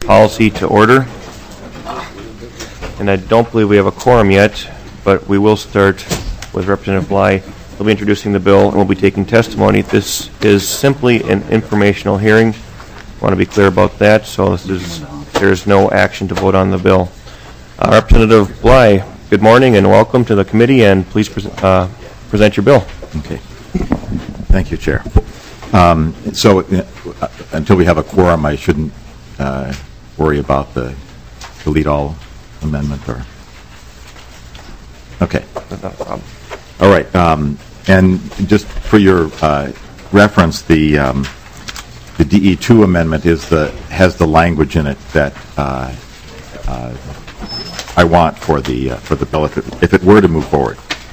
policy to order. And I don't believe we have a quorum yet, but we will start with Representative Bly. He'll be introducing the bill and we'll be taking testimony. This is simply an informational hearing. I want to be clear about that, so there's no action to vote on the bill. Representative Bly, good morning and welcome to the committee, and please present your bill. Okay. Thank you, Chair. Until we have a quorum, I shouldn't worry about the delete all amendment, or okay. Not a problem. All right. And just for your reference, the DE2 amendment has the language in it that I want for the bill if it were to move forward.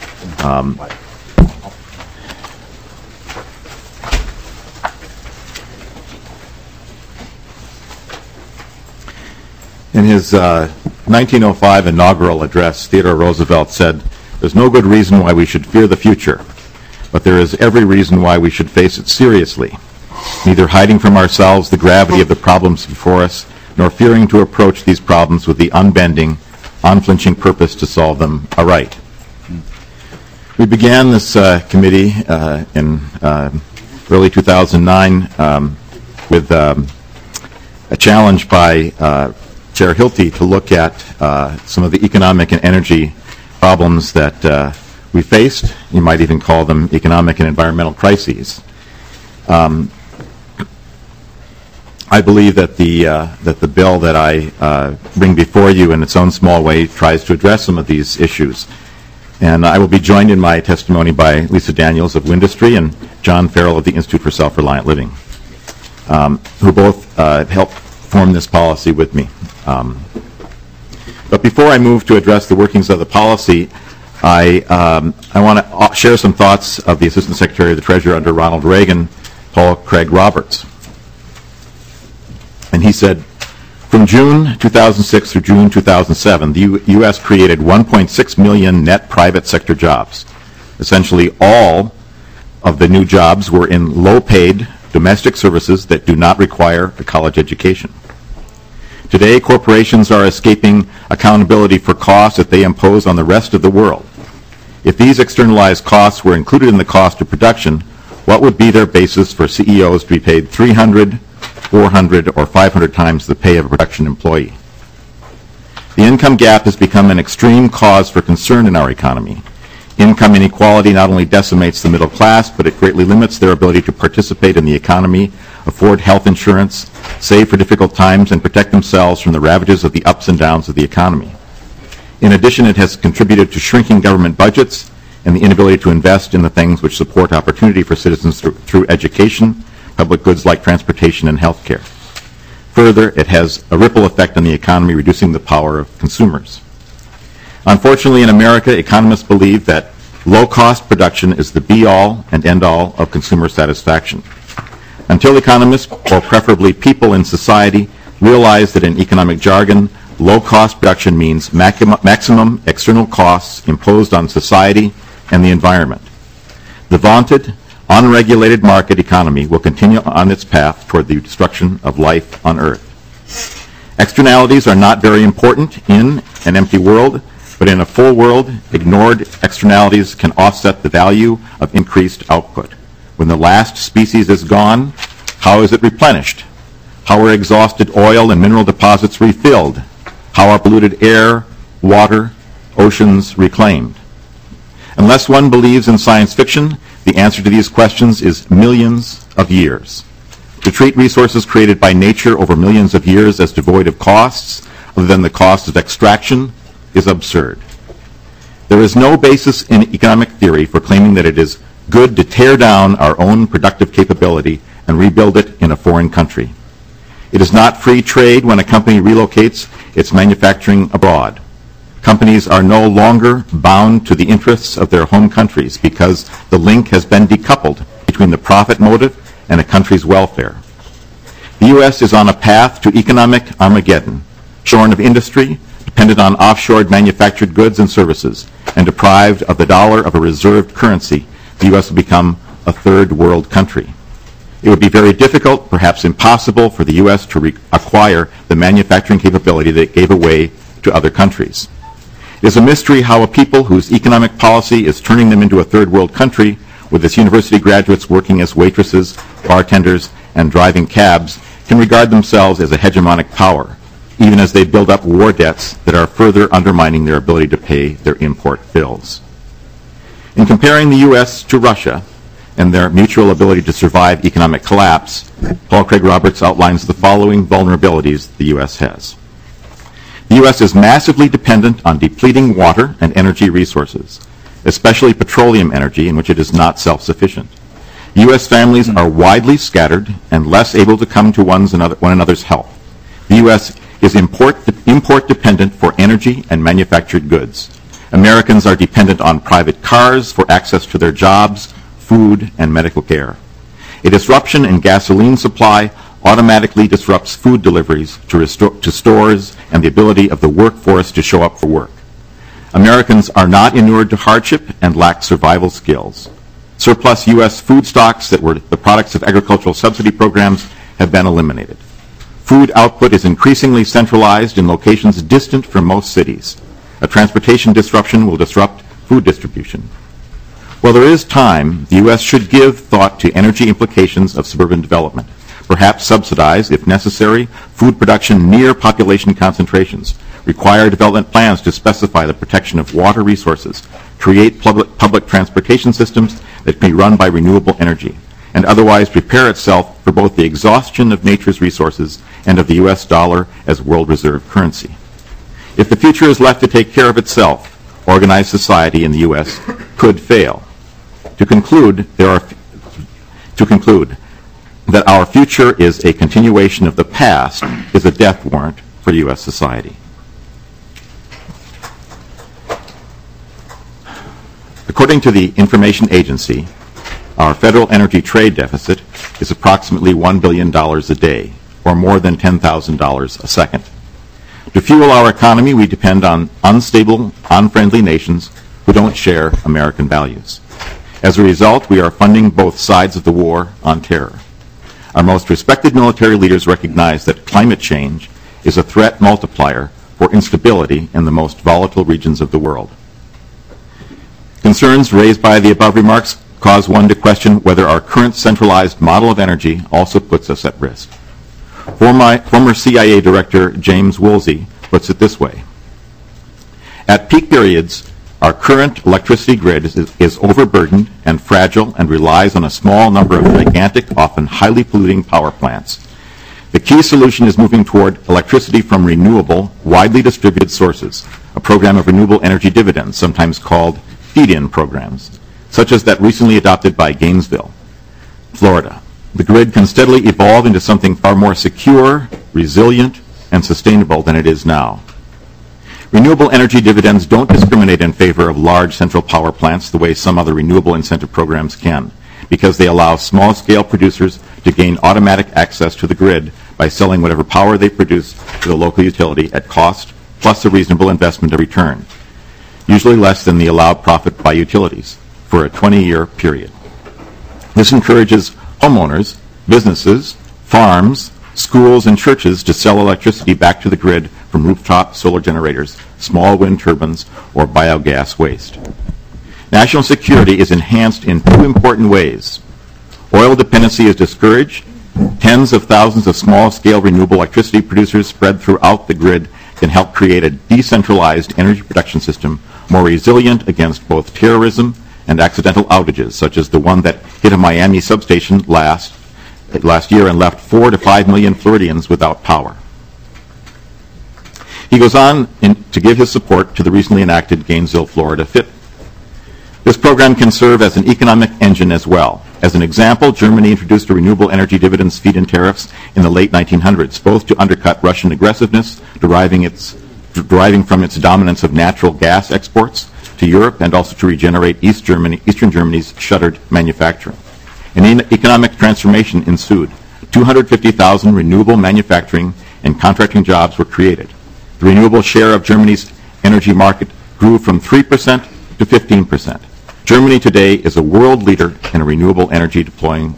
In his 1905 inaugural address, Theodore Roosevelt said, "There's no good reason why we should fear the future, but there is every reason why we should face it seriously, neither hiding from ourselves the gravity of the problems before us, nor fearing to approach these problems with the unbending, unflinching purpose to solve them aright." We began this committee in early 2009 with a challenge by Chair Hilty to look at some of the economic and energy problems that we faced. You might even call them economic and environmental crises. I believe that the bill that I bring before you in its own small way tries to address some of these issues. And I will be joined in my testimony by Lisa Daniels of Windustry and John Farrell of the Institute for Self-Reliant Living, who both helped form this policy with me. But before I move to address the workings of the policy, I want to share some thoughts of the Assistant Secretary of the Treasury under Ronald Reagan, Paul Craig Roberts. And he said, from June 2006 through June 2007, the U.S. created 1.6 million net private sector jobs. Essentially all of the new jobs were in low-paid domestic services that do not require a college education. Today, corporations are escaping accountability for costs that they impose on the rest of the world. If these externalized costs were included in the cost of production, what would be their basis for CEOs to be paid 300, 400, or 500 times the pay of a production employee? The income gap has become an extreme cause for concern in our economy. Income inequality not only decimates the middle class, but it greatly limits their ability to participate in the economy, afford health insurance, save for difficult times, and protect themselves from the ravages of the ups and downs of the economy. In addition, it has contributed to shrinking government budgets and the inability to invest in the things which support opportunity for citizens through education, public goods like transportation and health care. Further, it has a ripple effect on the economy, reducing the power of consumers. Unfortunately, in America, economists believe that low-cost production is the be-all and end-all of consumer satisfaction. Until economists, or preferably people in society, realize that in economic jargon, low-cost production means maximum external costs imposed on society and the environment. The vaunted, unregulated market economy will continue on its path toward the destruction of life on Earth. Externalities are not very important in an empty world, but in a full world, ignored externalities can offset the value of increased output. When the last species is gone, how is it replenished? How are exhausted oil and mineral deposits refilled? How are polluted air, water, oceans reclaimed? Unless one believes in science fiction, the answer to these questions is millions of years. To treat resources created by nature over millions of years as devoid of costs, other than the cost of extraction, is absurd. There is no basis in economic theory for claiming that it is good to tear down our own productive capability and rebuild it in a foreign country. It is not free trade when a company relocates its manufacturing abroad. Companies are no longer bound to the interests of their home countries because the link has been decoupled between the profit motive and a country's welfare. The U.S. is on a path to economic Armageddon, shorn of industry, dependent on offshore manufactured goods and services, and deprived of the dollar of a reserved currency. The U.S. will become a third world country. It would be very difficult, perhaps impossible, for the U.S. to acquire the manufacturing capability that it gave away to other countries. It is a mystery how a people whose economic policy is turning them into a third world country, with its university graduates working as waitresses, bartenders, and driving cabs, can regard themselves as a hegemonic power, even as they build up war debts that are further undermining their ability to pay their import bills. In comparing the U.S. to Russia and their mutual ability to survive economic collapse, Paul Craig Roberts outlines the following vulnerabilities the U.S. has. The U.S. is massively dependent on depleting water and energy resources, especially petroleum energy, in which it is not self-sufficient. U.S. families are widely scattered and less able to come to one another's help. The U.S. is import dependent for energy and manufactured goods. Americans are dependent on private cars for access to their jobs, food, and medical care. A disruption in gasoline supply automatically disrupts food deliveries to stores and the ability of the workforce to show up for work. Americans are not inured to hardship and lack survival skills. Surplus U.S. food stocks that were the products of agricultural subsidy programs have been eliminated. Food output is increasingly centralized in locations distant from most cities. A transportation disruption will disrupt food distribution. While there is time, the U.S. should give thought to energy implications of suburban development, perhaps subsidize, if necessary, food production near population concentrations, require development plans to specify the protection of water resources, create public transportation systems that can be run by renewable energy, and otherwise prepare itself for both the exhaustion of nature's resources and of the U.S. dollar as world reserve currency. If the future is left to take care of itself, organized society in the U.S. could fail. To conclude, that our future is a continuation of the past is a death warrant for U.S. society. According to the Information Agency, our federal energy trade deficit is approximately $1 billion a day, or more than $10,000 a second. To fuel our economy, we depend on unstable, unfriendly nations who don't share American values. As a result, we are funding both sides of the war on terror. Our most respected military leaders recognize that climate change is a threat multiplier for instability in the most volatile regions of the world. Concerns raised by the above remarks cause one to question whether our current centralized model of energy also puts us at risk. Former CIA Director James Woolsey puts it this way: at peak periods, our current electricity grid is overburdened and fragile and relies on a small number of gigantic, often highly polluting power plants. The key solution is moving toward electricity from renewable, widely distributed sources, a program of renewable energy dividends, sometimes called feed-in programs, such as that recently adopted by Gainesville, Florida. The grid can steadily evolve into something far more secure, resilient, and sustainable than it is now. Renewable energy dividends don't discriminate in favor of large central power plants the way some other renewable incentive programs can, because they allow small-scale producers to gain automatic access to the grid by selling whatever power they produce to the local utility at cost, plus a reasonable investment of return, usually less than the allowed profit by utilities, for a 20-year period. This encourages homeowners, businesses, farms, schools, and churches to sell electricity back to the grid from rooftop solar generators, small wind turbines, or biogas waste. National security is enhanced in two important ways. Oil dependency is discouraged. Tens of thousands of small-scale renewable electricity producers spread throughout the grid can help create a decentralized energy production system more resilient against both terrorism and accidental outages, such as the one that hit a Miami substation last year and left 4 to 5 million Floridians without power. He goes on to give his support to the recently enacted Gainesville, Florida FIT. This program can serve as an economic engine as well. As an example, Germany introduced a renewable energy dividends feed-in tariffs in the late 1900s, both to undercut Russian aggressiveness, deriving from its dominance of natural gas exports to Europe, and also to regenerate Eastern Germany's shuttered manufacturing. An economic transformation ensued. 250,000 renewable manufacturing and contracting jobs were created. The renewable share of Germany's energy market grew from 3% to 15%. Germany today is a world leader in renewable energy deploying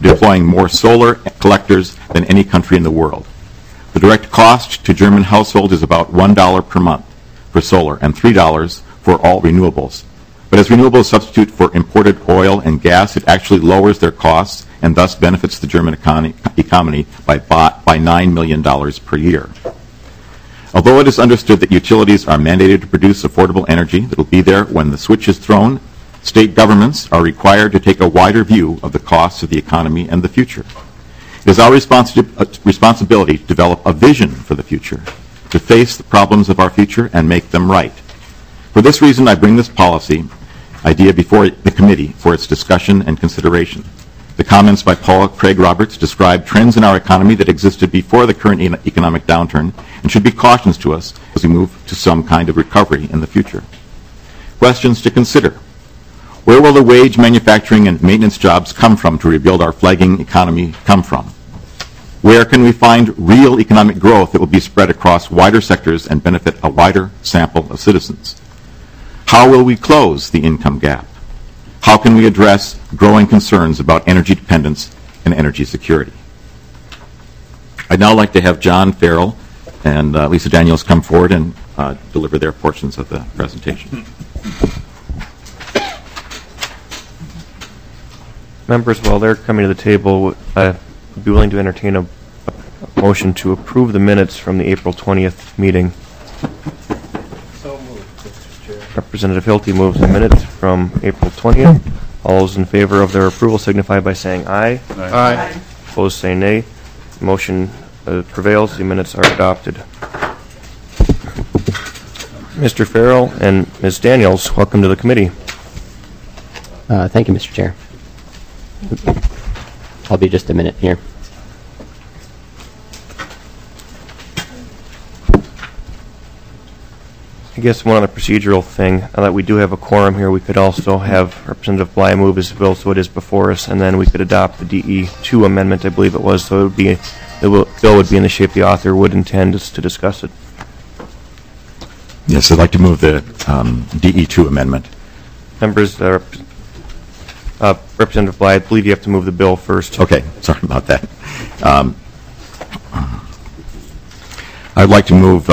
deploying more solar collectors than any country in the world. The direct cost to German households is about $1 per month for solar and $3 for all renewables. But as renewables substitute for imported oil and gas, it actually lowers their costs and thus benefits the German economy by $9 million per year. Although it is understood that utilities are mandated to produce affordable energy that will be there when the switch is thrown, state governments are required to take a wider view of the costs of the economy and the future. It is our responsibility to develop a vision for the future, to face the problems of our future and make them right. For this reason, I bring this policy idea before the committee for its discussion and consideration. The comments by Paul Craig Roberts describe trends in our economy that existed before the current economic downturn and should be cautions to us as we move to some kind of recovery in the future. Questions to consider. Where will the wage, manufacturing, and maintenance jobs come from to rebuild our flagging economy come from? Where can we find real economic growth that will be spread across wider sectors and benefit a wider sample of citizens? How will we close the income gap? How can we address growing concerns about energy dependence and energy security? I'd now like to have John Farrell and Lisa Daniels come forward and deliver their portions of the presentation. Members, while they're coming to the table, I'd be willing to entertain a motion to approve the minutes from the April 20th meeting. So moved, Mr. Chair. Representative Hilty moves the minutes from April 20th. All those in favor of their approval signify by saying aye. Aye. Opposed say nay. Motion prevails. The minutes are adopted. Mr. Farrell and Ms. Daniels, welcome to the committee. Thank you, Mr. Chair. I'll be just a minute here. I guess one other procedural thing, now that we do have a quorum here, we could also have Representative Bly move his bill so it is before us, and then we could adopt the DE2 amendment, I believe it was, so it would be, the bill would be in the shape the author would intend us to discuss it. Yes, I'd like to move the DE2 amendment. Members, Representative Bly, I believe you have to move the bill first. Okay, sorry about that. I'd like to move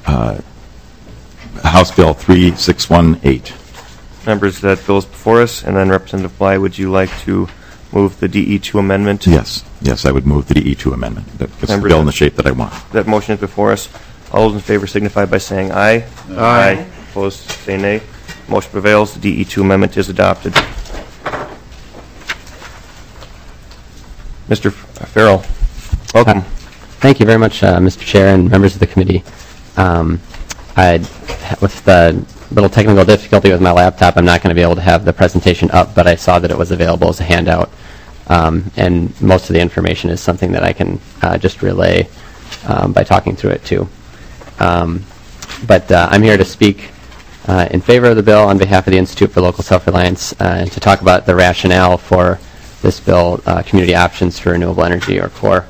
House Bill 3618. Members, that bill is before us, and then Representative Bly, would you like to move the DE2 amendment? Yes, I would move the DE2 amendment. That's the bill in the shape that I want. That motion is before us. All those in favor signify by saying aye. Aye. Opposed, say nay. Motion prevails. The DE2 amendment is adopted. Mr. Farrell, welcome. Thank you very much, Mr. Chair and members of the committee. With the little technical difficulty with my laptop, I'm not going to be able to have the presentation up, but I saw that it was available as a handout. And most of the information is something that I can just relay by talking through it, too. But I'm here to speak in favor of the bill on behalf of the Institute for Local Self-Reliance and to talk about the rationale for this bill, Community Options for Renewable Energy, or CORE.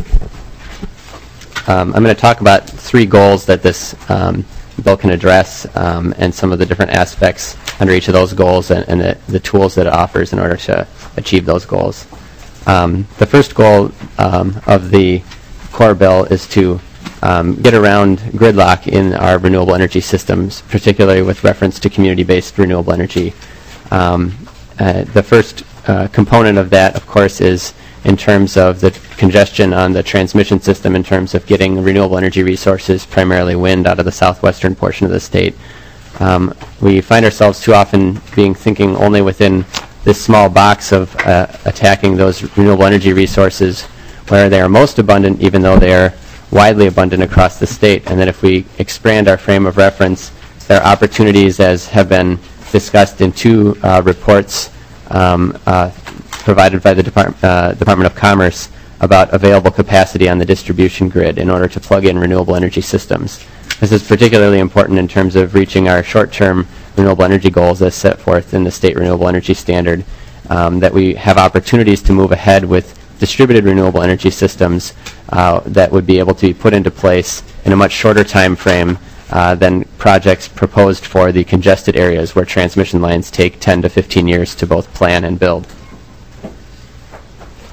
I'm going to talk about three goals that this bill can address and some of the different aspects under each of those goals and the tools that it offers in order to achieve those goals. The first goal of the CORE bill is to get around gridlock in our renewable energy systems, particularly with reference to community-based renewable energy. The first component of that, of course, is in terms of the congestion on the transmission system in terms of getting renewable energy resources, primarily wind, out of the southwestern portion of the state. We find ourselves too often thinking only within this small box of attacking those renewable energy resources where they are most abundant, even though they are widely abundant across the state. And that if we expand our frame of reference, there are opportunities, as have been discussed in two reports provided by the Department of Commerce about available capacity on the distribution grid in order to plug in renewable energy systems. This is particularly important in terms of reaching our short-term renewable energy goals as set forth in the State Renewable Energy Standard, that we have opportunities to move ahead with distributed renewable energy systems that would be able to be put into place in a much shorter time frame than projects proposed for the congested areas where transmission lines take 10 to 15 years to both plan and build.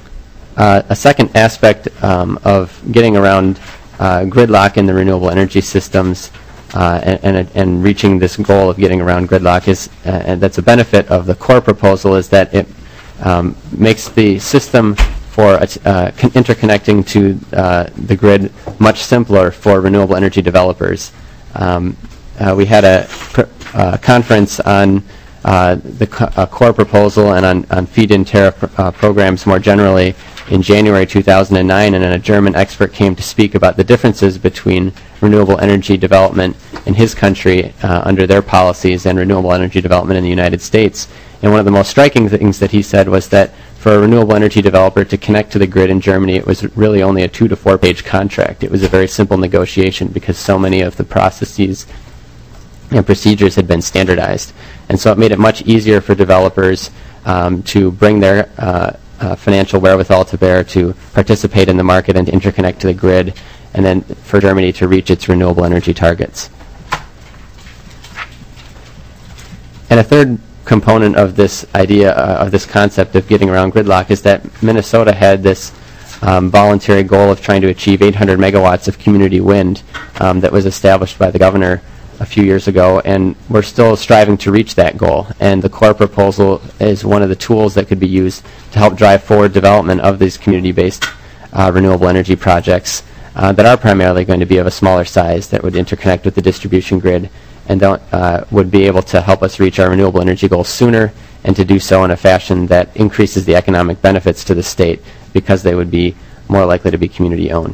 A second aspect of getting around gridlock in the renewable energy systems and reaching this goal of getting around gridlock is, and that's a benefit of the core proposal, is that it makes the system for interconnecting to the grid much simpler for renewable energy developers. We had a conference on the core proposal and on feed-in tariff programs more generally in January 2009, and then a German expert came to speak about the differences between renewable energy development in his country under their policies and renewable energy development in the United States. And one of the most striking things that he said was that for a renewable energy developer to connect to the grid in Germany, it was really only a 2 to 4 page contract. It was a very simple negotiation because so many of the processes and procedures had been standardized. And so it made it much easier for developers to bring their financial wherewithal to bear to participate in the market and to interconnect to the grid, and then for Germany to reach its renewable energy targets. And a third component of this idea, of this concept of getting around gridlock, is that Minnesota had this voluntary goal of trying to achieve 800 megawatts of community wind that was established by the governor a few years ago, and we're still striving to reach that goal. And the core proposal is one of the tools that could be used to help drive forward development of these community-based renewable energy projects that are primarily going to be of a smaller size, that would interconnect with the distribution grid, and would be able to help us reach our renewable energy goals sooner, and to do so in a fashion that increases the economic benefits to the state because they would be more likely to be community-owned.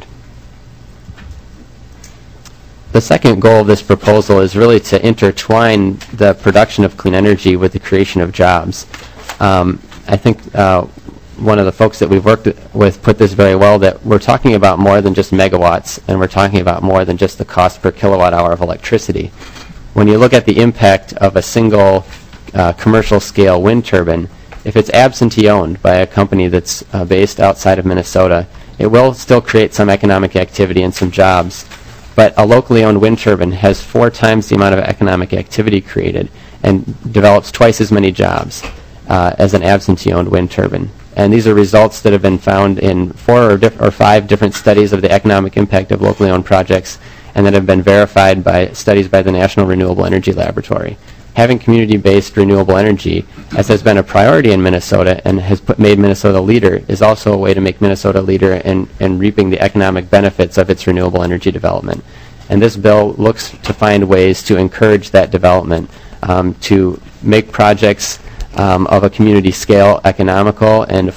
The second goal of this proposal is really to intertwine the production of clean energy with the creation of jobs. I think one of the folks that we've worked with put this very well, that we're talking about more than just megawatts, and we're talking about more than just the cost per kilowatt hour of electricity. When you look at the impact of a single commercial scale wind turbine, if it's absentee owned by a company that's based outside of Minnesota, it will still create some economic activity and some jobs. But a locally owned wind turbine has 4 times the amount of economic activity created and develops twice as many jobs as an absentee-owned wind turbine. And these are results that have been found in 4 or 5 different studies of the economic impact of locally owned projects, and that have been verified by studies by the National Renewable Energy Laboratory. Having community-based renewable energy, as has been a priority in Minnesota and has made Minnesota a leader, is also a way to make Minnesota a leader in reaping the economic benefits of its renewable energy development. And this bill looks to find ways to encourage that development, to make projects of a community scale economical and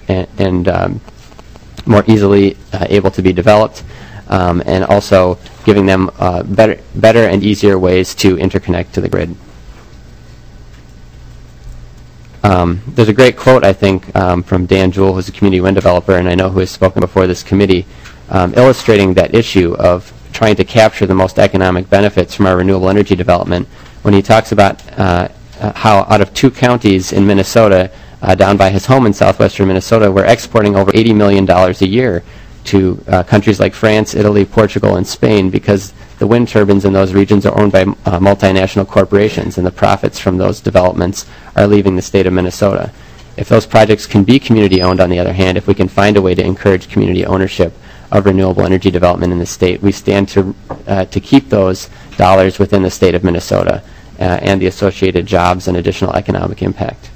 more easily able to be developed, and also giving them better and easier ways to interconnect to the grid. There's a great quote, I think, from Dan Jewell, who's a community wind developer, and I know who has spoken before this committee, illustrating that issue of trying to capture the most economic benefits from our renewable energy development, when he talks about how out of 2 counties in Minnesota, down by his home in southwestern Minnesota, we're exporting over $80 million a year to countries like France, Italy, Portugal, and Spain, because the wind turbines in those regions are owned by multinational corporations, and the profits from those developments are leaving the state of Minnesota. If those projects can be community-owned, on the other hand, if we can find a way to encourage community ownership of renewable energy development in the state, we stand to keep those dollars within the state of Minnesota and the associated jobs and additional economic impact.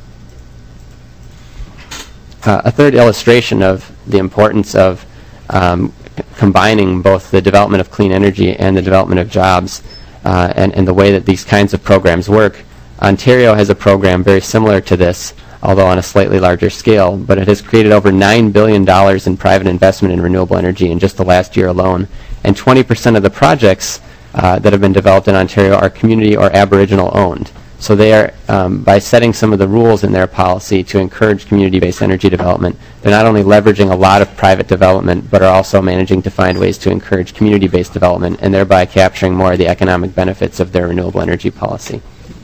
A third illustration of the importance of combining both the development of clean energy and the development of jobs and the way that these kinds of programs work. Ontario has a program very similar to this, although on a slightly larger scale, but it has created over $9 billion in private investment in renewable energy in just the last year alone. And 20% of the projects that have been developed in Ontario are community or Aboriginal owned. So they are, by setting some of the rules in their policy to encourage community-based energy development, they're not only leveraging a lot of private development, but are also managing to find ways to encourage community-based development, and thereby capturing more of the economic benefits of their renewable energy policy.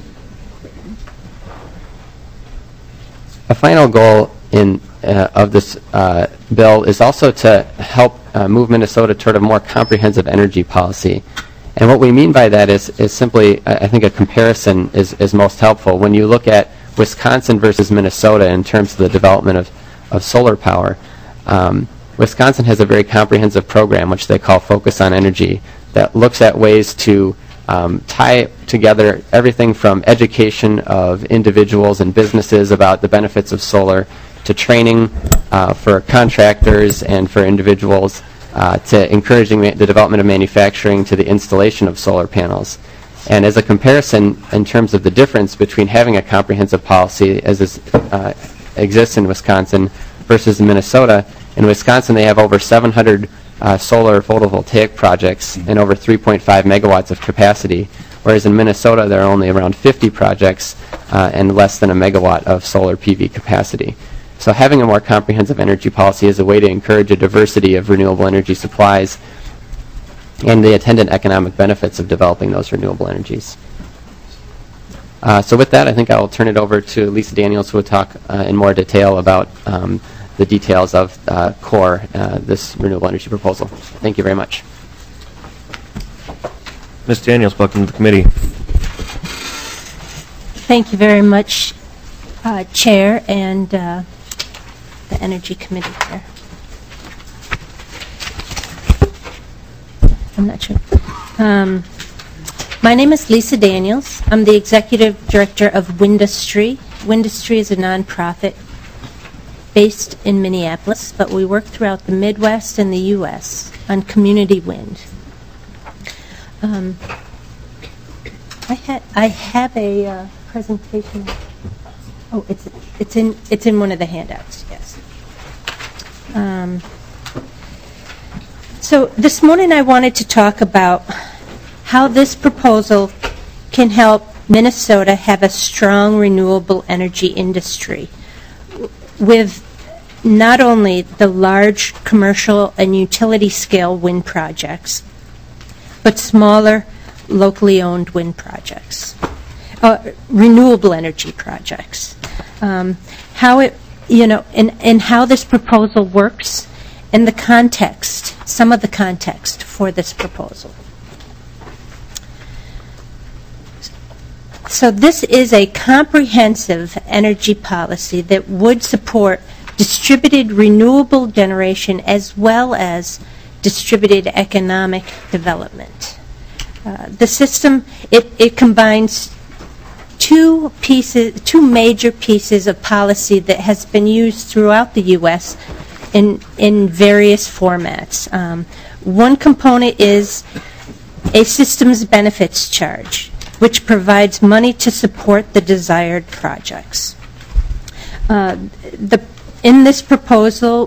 A final goal of this bill is also to help move Minnesota toward a more comprehensive energy policy. And what we mean by that is simply, I think a comparison is most helpful. When you look at Wisconsin versus Minnesota in terms of the development of solar power, Wisconsin has a very comprehensive program, which they call Focus on Energy, that looks at ways to tie together everything from education of individuals and businesses about the benefits of solar to training for contractors and for individuals to encouraging the development of manufacturing to the installation of solar panels. And as a comparison in terms of the difference between having a comprehensive policy as this exists in Wisconsin versus in Minnesota, in Wisconsin they have over 700 solar photovoltaic projects and over 3.5 megawatts of capacity, whereas in Minnesota there are only around 50 projects and less than a megawatt of solar PV capacity. So having a more comprehensive energy policy is a way to encourage a diversity of renewable energy supplies and the attendant economic benefits of developing those renewable energies. So with that, I think I will turn it over to Lisa Daniels, who will talk in more detail about the details of CORE, this renewable energy proposal. Thank you very much. Ms. Daniels, welcome to the committee. Thank you very much, Chair and the Energy Committee Chair. I'm not sure. My name is Lisa Daniels. I'm the Executive Director of Windustry. Windustry is a nonprofit based in Minneapolis, but we work throughout the Midwest and the U.S. on community wind. I have a presentation. Oh, it's in one of the handouts. Yes. So this morning I wanted to talk about how this proposal can help Minnesota have a strong renewable energy industry with not only the large commercial and utility scale wind projects, but smaller locally owned wind projects, renewable energy projects. How it, and how this proposal works and the context, some of the context for this proposal. So this is a comprehensive energy policy that would support distributed renewable generation as well as distributed economic development. The system, it combines two major pieces of policy that has been used throughout the U.S. in various formats. One component is a systems benefits charge, which provides money to support the desired projects. In this proposal,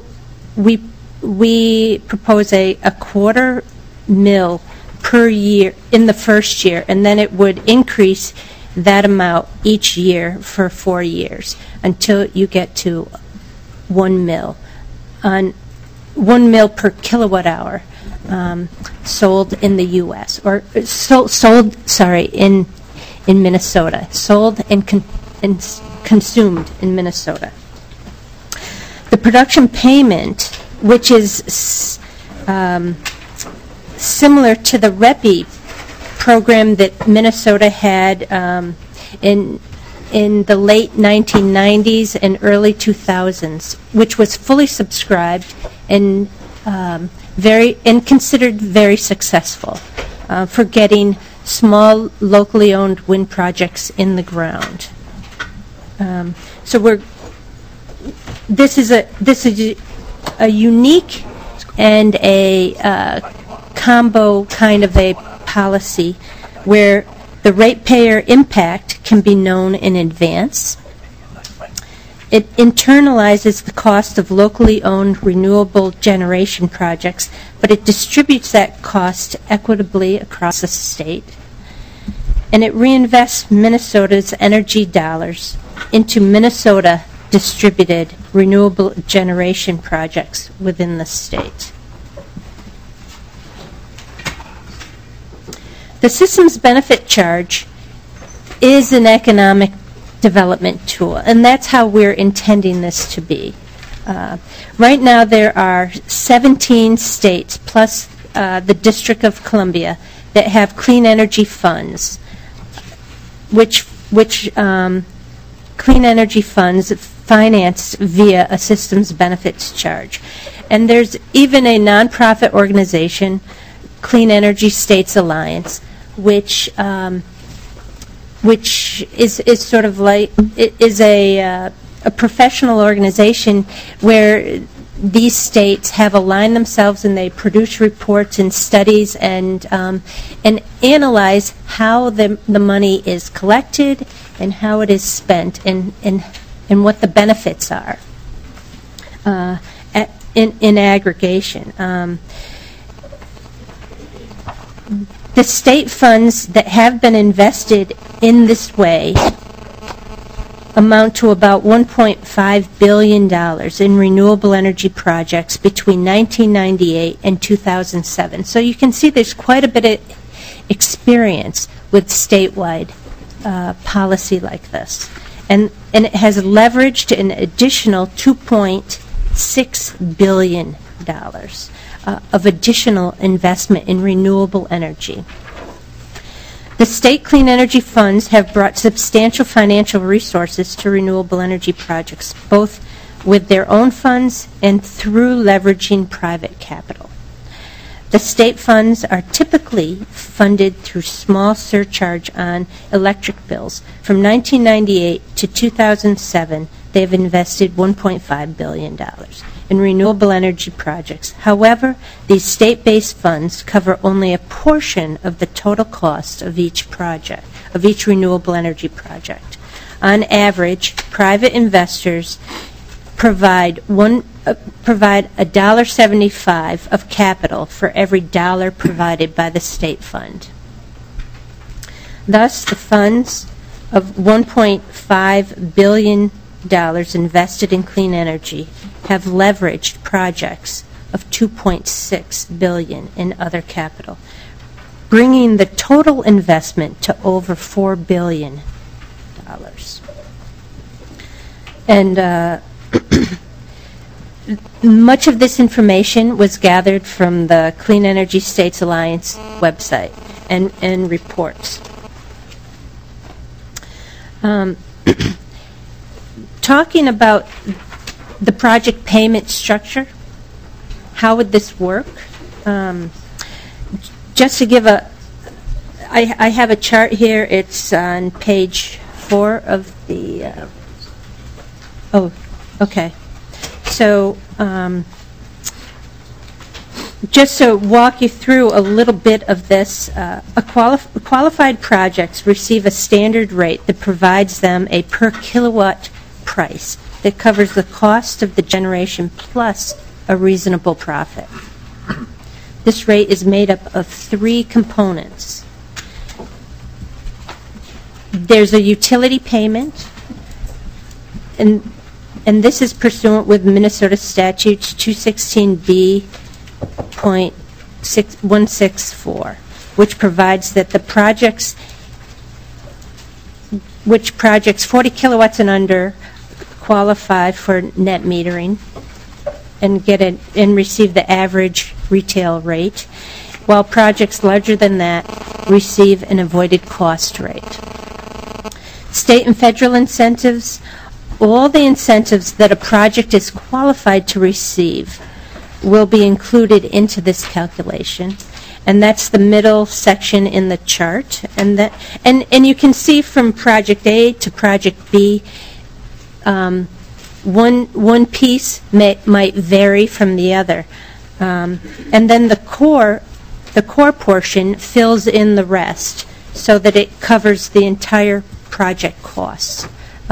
we propose a $0.25 per year in the first year, and then it would increase that amount each year for 4 years until you get to $1 on $1 per kilowatt hour sold in the U.S. or in Minnesota, sold and consumed in Minnesota. The production payment, which is similar to the REPI program that Minnesota had in the late 1990s and early 2000s, which was fully subscribed and considered very successful for getting small locally owned wind projects in the ground. So this is a unique and a combo kind of a policy where the ratepayer impact can be known in advance. It internalizes the cost of locally owned renewable generation projects, but it distributes that cost equitably across the state. And it reinvests Minnesota's energy dollars into Minnesota distributed renewable generation projects within the state. The systems benefit charge is an economic development tool, and that's how we're intending this to be. Right now there are 17 states plus the District of Columbia that have clean energy funds, which clean energy funds financed via a systems benefits charge. And there's even a nonprofit organization, Clean Energy States Alliance, which is sort of like is a professional organization where these states have aligned themselves and they produce reports and studies and analyze how the money is collected and how it is spent and what the benefits are in aggregation. The state funds that have been invested in this way amount to about $1.5 billion in renewable energy projects between 1998 and 2007. So you can see there's quite a bit of experience with statewide policy like this. And it has leveraged an additional $2.6 billion of additional investment in renewable energy. The state clean energy funds have brought substantial financial resources to renewable energy projects, both with their own funds and through leveraging private capital. The state funds are typically funded through small surcharge on electric bills. From 1998 to 2007, they have invested $1.5 billion in renewable energy projects. However, these state-based funds cover only a portion of the total cost of each project, of each renewable energy project. On average, private investors provide $1.75 of capital for every dollar provided by the state fund. Thus, the funds of $1.5 billion invested in clean energy have leveraged projects of $2.6 billion in other capital, bringing the total investment to over $4 billion. And much of this information was gathered from the Clean Energy States Alliance website and reports. Talking about the project payment structure, how would this work? Just to give I have a chart here. It's on page 4 of the, oh, okay. So just to walk you through a little bit of this, qualified projects receive a standard rate that provides them a per kilowatt price that covers the cost of the generation plus a reasonable profit. This rate is made up of 3 components. There's a utility payment, and this is pursuant with Minnesota Statutes 216B.164, which provides that the projects 40 kilowatts and under qualify for net metering and receive the average retail rate, while projects larger than that receive an avoided cost rate. State and federal incentives, all the incentives that a project is qualified to receive will be included into this calculation, and that's the middle section in the chart. And you can see from project A to project B, one piece might vary from the other, and then the core portion fills in the rest so that it covers the entire project costs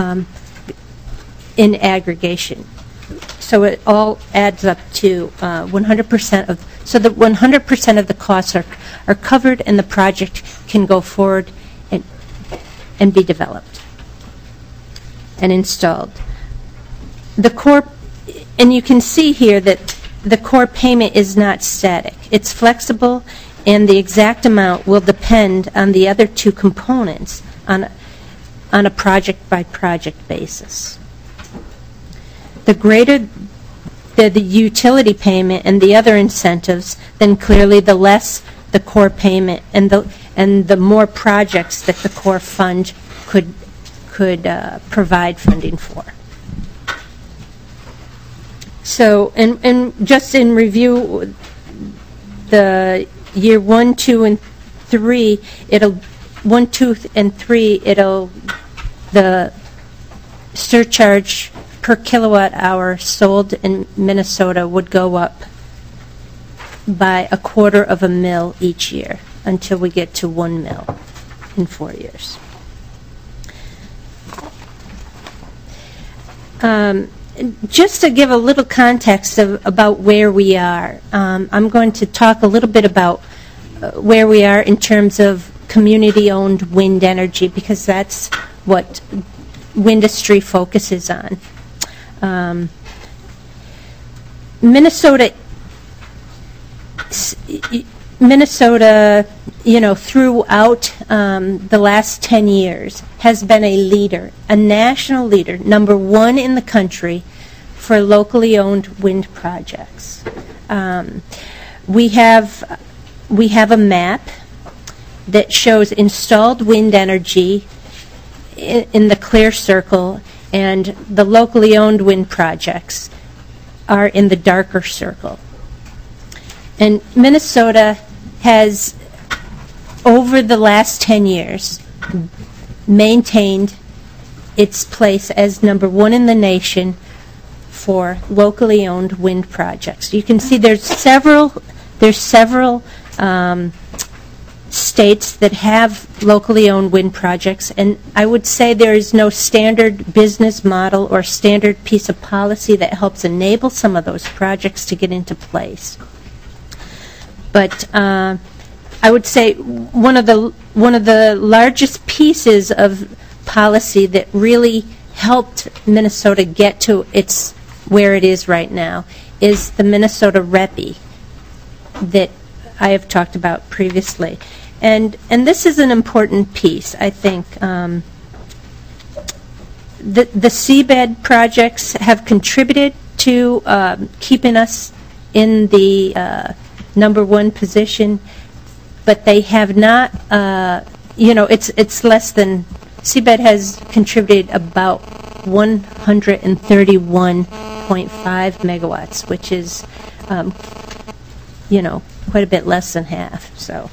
in aggregation. So it all adds up to 100% of. So that 100% of the costs are covered, and the project can go forward and be developed and installed. The core, and you can see here that the core payment is not static. It's flexible, and the exact amount will depend on the other 2 components on a project-by-project basis. The greater the utility payment and the other incentives, then clearly the less the core payment and the more projects that the core fund could provide funding for. So, and just in review, the year 1, 2, and 3, it'll 1, 2, and 3, the surcharge per kilowatt hour sold in Minnesota would go up by $0.25 mil each year until we get to 1 mil in 4 years. Just to give a little context about where we are, I'm going to talk a little bit about where we are in terms of community-owned wind energy, because that's what Windustry focuses on. Minnesota, throughout the last 10 years has been a leader, a national leader, number 1 in the country for locally owned wind projects. We have a map that shows installed wind energy in the clear circle, and the locally owned wind projects are in the darker circle. And Minnesota has, over the last 10 years, maintained its place as number 1 in the nation for locally owned wind projects. You can see there's several states that have locally owned wind projects, and I would say there is no standard business model or standard piece of policy that helps enable some of those projects to get into place. But I would say one of the largest pieces of policy that really helped Minnesota get to where it is right now is the Minnesota REPI that I have talked about previously. And this is an important piece, I think. The seabed projects have contributed to keeping us in the number 1 position, but they have not, it's less than, seabed has contributed about 131.5 megawatts, which is, quite a bit less than half, so.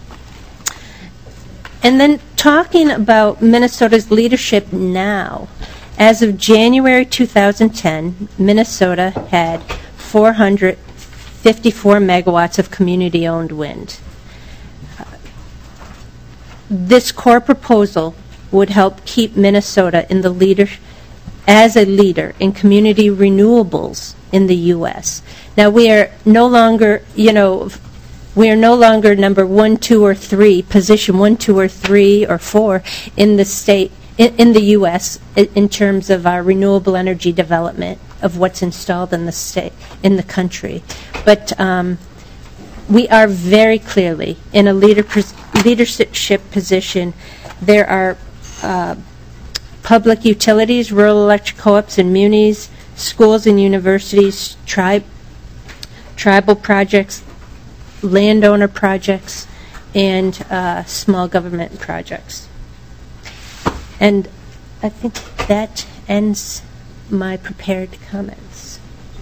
And then talking about Minnesota's leadership now, as of January 2010, Minnesota had 454 megawatts of community-owned wind. This core proposal would help keep Minnesota in the as a leader in community renewables in the U.S. Now we are no longer, number 1, 2, or 3, position 1, 2, or 3, or 4 in the state, in the U.S. in terms of our renewable energy development of what's installed in the state, in the country. But we are very clearly in a leadership position. There are public utilities, rural electric co-ops and munis, schools and universities, tribal projects, landowner projects, and small government projects. And I think that ends my prepared comments.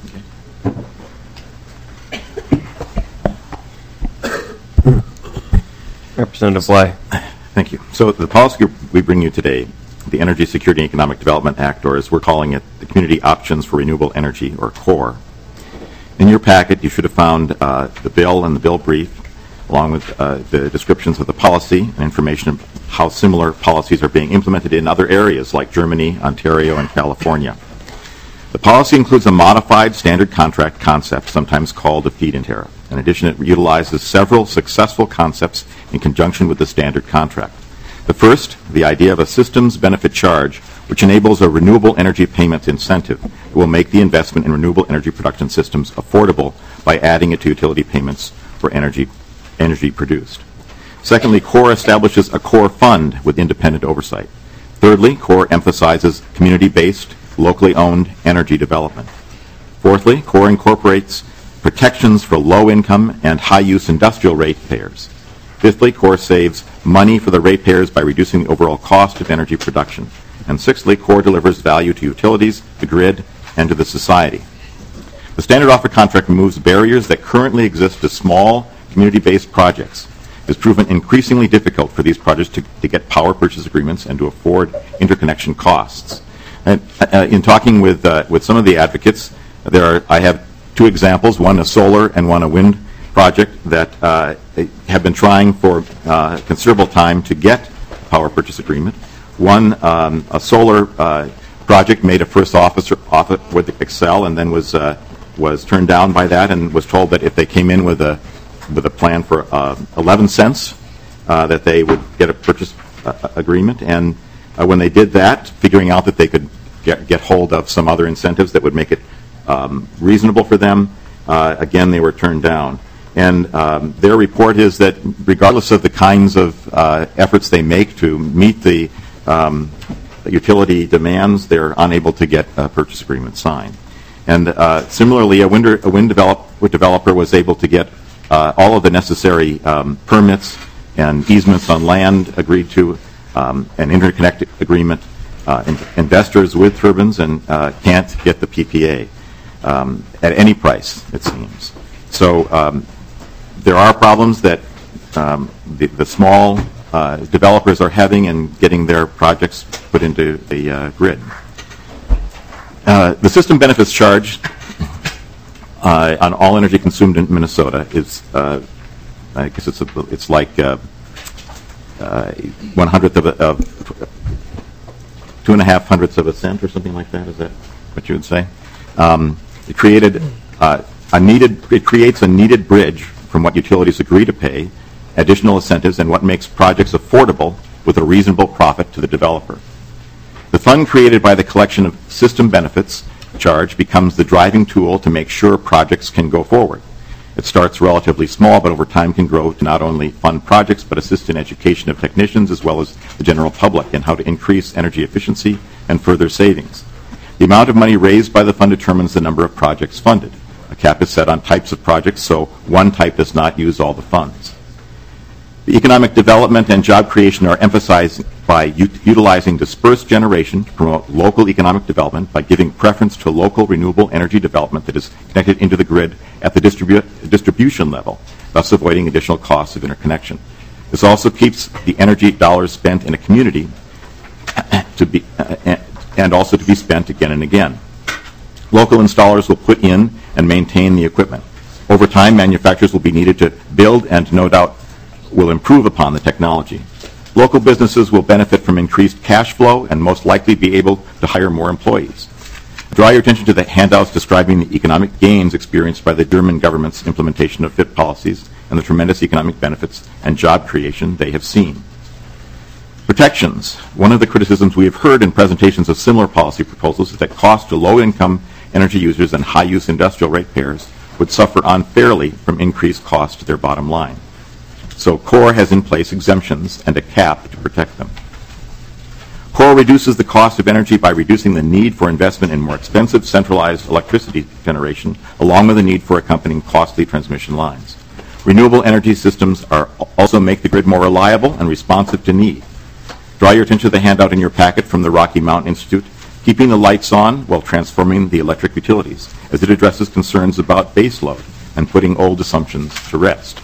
Representative Bly. Thank you. So the policy we bring you today, the Energy Security and Economic Development Act, or as we're calling it, the Community Options for Renewable Energy, or CORE. In your packet, you should have found the bill and the bill brief, along with the descriptions of the policy and information of how similar policies are being implemented in other areas like Germany, Ontario, and California. The policy includes a modified standard contract concept, sometimes called a feed-in tariff. In addition, it utilizes several successful concepts in conjunction with the standard contract. The first, the idea of a systems benefit charge, which enables a renewable energy payment incentive that will make the investment in renewable energy production systems affordable by adding it to utility payments for energy produced. Secondly, CORE establishes a CORE fund with independent oversight. Thirdly, CORE emphasizes community-based, locally owned energy development. Fourthly, CORE incorporates protections for low-income and high-use industrial ratepayers. Fifthly, CORE saves money for the ratepayers by reducing the overall cost of energy production. And sixthly, CORE delivers value to utilities, the grid, and to the society. The standard offer contract removes barriers that currently exist to small community-based projects. It has proven increasingly difficult for these projects to get power purchase agreements and to afford interconnection costs. And, in talking with some of the advocates, I have two examples, one a solar and one a wind project that have been trying for considerable time to get power purchase agreement. One, a solar project, made a first offer with Excel and then was turned down by that and was told that if they came in with a plan for 11 cents, that they would get a purchase agreement. And when they did that, figuring out that they could get hold of some other incentives that would make it reasonable for them, again, they were turned down. And their report is that regardless of the kinds of efforts they make to meet the utility demands, they're unable to get a purchase agreement signed. And similarly, a wind developer was able to get all of the necessary permits and easements on land agreed to, an interconnect agreement, investors with turbines, and can't get the PPA at any price, it seems. So there are problems that the small developers are having in getting their projects put into the grid. The system benefits charge on all energy consumed in Minnesota is, I guess it's like 1/100th of 2.5 hundredths of a cent or something like that. Is that what you would say? It created it creates a needed bridge from what utilities agree to pay, additional incentives, and what makes projects affordable with a reasonable profit to the developer. The fund created by the collection of system benefits charge becomes the driving tool to make sure projects can go forward. It starts relatively small, but over time can grow to not only fund projects, but assist in education of technicians as well as the general public in how to increase energy efficiency and further savings. The amount of money raised by the fund determines the number of projects funded. A cap is set on types of projects, so one type does not use all the funds. The economic development and job creation are emphasized by utilizing dispersed generation to promote local economic development by giving preference to local renewable energy development that is connected into the grid at the distribution level, thus avoiding additional costs of interconnection. This also keeps the energy dollars spent in a community and also to be spent again and again. Local installers will put in and maintain the equipment. Over time, manufacturers will be needed to build and no doubt will improve upon the technology. Local businesses will benefit from increased cash flow and most likely be able to hire more employees. Draw your attention to the handouts describing the economic gains experienced by the German government's implementation of FIT policies and the tremendous economic benefits and job creation they have seen. Protections. One of the criticisms we have heard in presentations of similar policy proposals is that cost to low-income energy users and high-use industrial ratepayers would suffer unfairly from increased costs to their bottom line. So CORE has in place exemptions and a cap to protect them. CORE reduces the cost of energy by reducing the need for investment in more expensive centralized electricity generation, along with the need for accompanying costly transmission lines. Renewable energy systems also make the grid more reliable and responsive to need. Draw your attention to the handout in your packet from the Rocky Mountain Institute, Keeping the Lights On While Transforming the Electric Utilities, as it addresses concerns about base load and putting old assumptions to rest.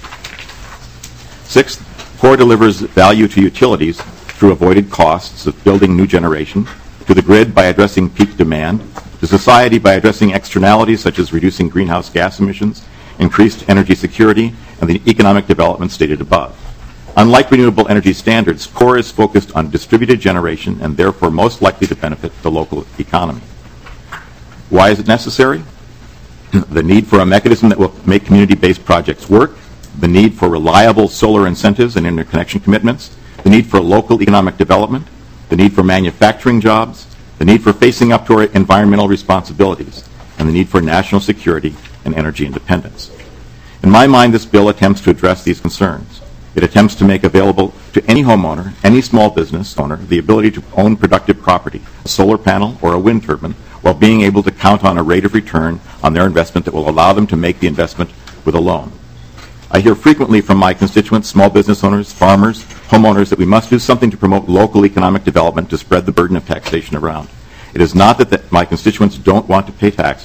Sixth, CORE delivers value to utilities through avoided costs of building new generation, to the grid by addressing peak demand, to society by addressing externalities such as reducing greenhouse gas emissions, increased energy security, and the economic development stated above. Unlike renewable energy standards, CORE is focused on distributed generation and therefore most likely to benefit the local economy. Why is it necessary? The need for a mechanism that will make community-based projects work, the need for reliable solar incentives and interconnection commitments, the need for local economic development, the need for manufacturing jobs, the need for facing up to our environmental responsibilities, and the need for national security and energy independence. In my mind, this bill attempts to address these concerns. It attempts to make available to any homeowner, any small business owner, the ability to own productive property, a solar panel or a wind turbine, while being able to count on a rate of return on their investment that will allow them to make the investment with a loan. I hear frequently from my constituents, small business owners, farmers, homeowners, that we must do something to promote local economic development to spread the burden of taxation around. It is not that my constituents don't want to pay taxes.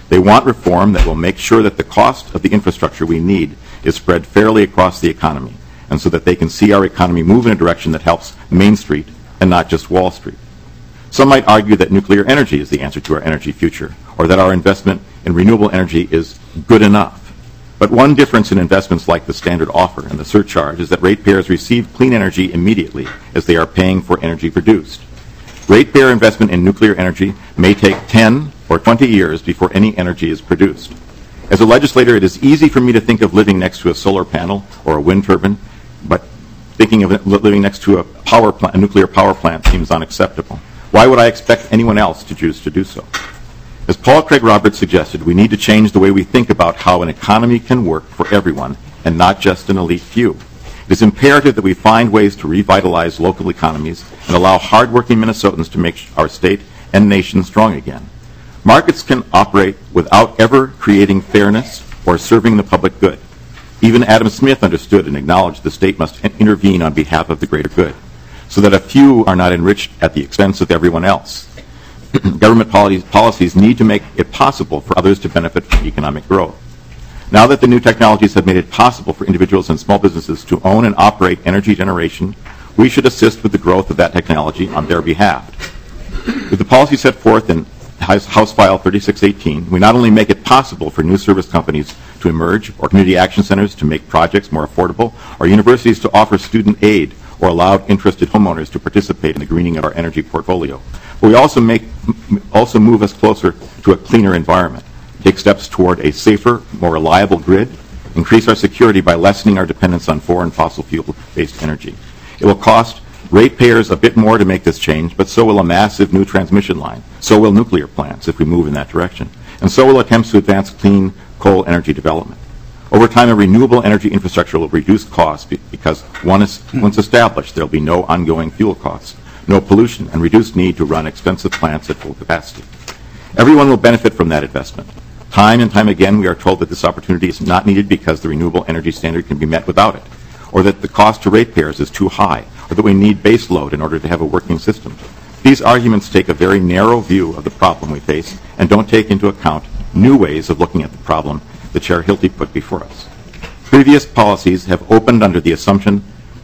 They want reform that will make sure that the cost of the infrastructure we need is spread fairly across the economy, and so that they can see our economy move in a direction that helps Main Street and not just Wall Street. Some might argue that nuclear energy is the answer to our energy future, or that our investment in renewable energy is good enough. But one difference in investments like the standard offer and the surcharge is that ratepayers receive clean energy immediately as they are paying for energy produced. Ratepayer investment in nuclear energy may take 10 or 20 years before any energy is produced. As a legislator, it is easy for me to think of living next to a solar panel or a wind turbine, but thinking of living next to a nuclear power plant seems unacceptable. Why would I expect anyone else to choose to do so? As Paul Craig Roberts suggested, we need to change the way we think about how an economy can work for everyone and not just an elite few. It is imperative that we find ways to revitalize local economies and allow hardworking Minnesotans to make our state and nation strong again. Markets can operate without ever creating fairness or serving the public good. Even Adam Smith understood and acknowledged the state must intervene on behalf of the greater good, so that a few are not enriched at the expense of everyone else. Government policies need to make it possible for others to benefit from economic growth. Now that the new technologies have made it possible for individuals and small businesses to own and operate energy generation, we should assist with the growth of that technology on their behalf. With the policy set forth in House File 3618, we not only make it possible for new service companies to emerge, or community action centers to make projects more affordable, or universities to offer student aid, or allow interested homeowners to participate in the greening of our energy portfolio, but we also move us closer to a cleaner environment, take steps toward a safer, more reliable grid, increase our security by lessening our dependence on foreign fossil fuel-based energy. It will cost ratepayers a bit more to make this change, but so will a massive new transmission line. So will nuclear plants if we move in that direction. And so will attempts to advance clean coal energy development. Over time, a renewable energy infrastructure will reduce costs because once established, there will be no ongoing fuel costs, no pollution, and reduced need to run expensive plants at full capacity. Everyone will benefit from that investment. Time and time again, we are told that this opportunity is not needed because the renewable energy standard can be met without it, or that the cost to ratepayers is too high, or that we need base load in order to have a working system. These arguments take a very narrow view of the problem we face and don't take into account new ways of looking at the problem that Chair Hilty put before us. Previous policies have operated under the assumption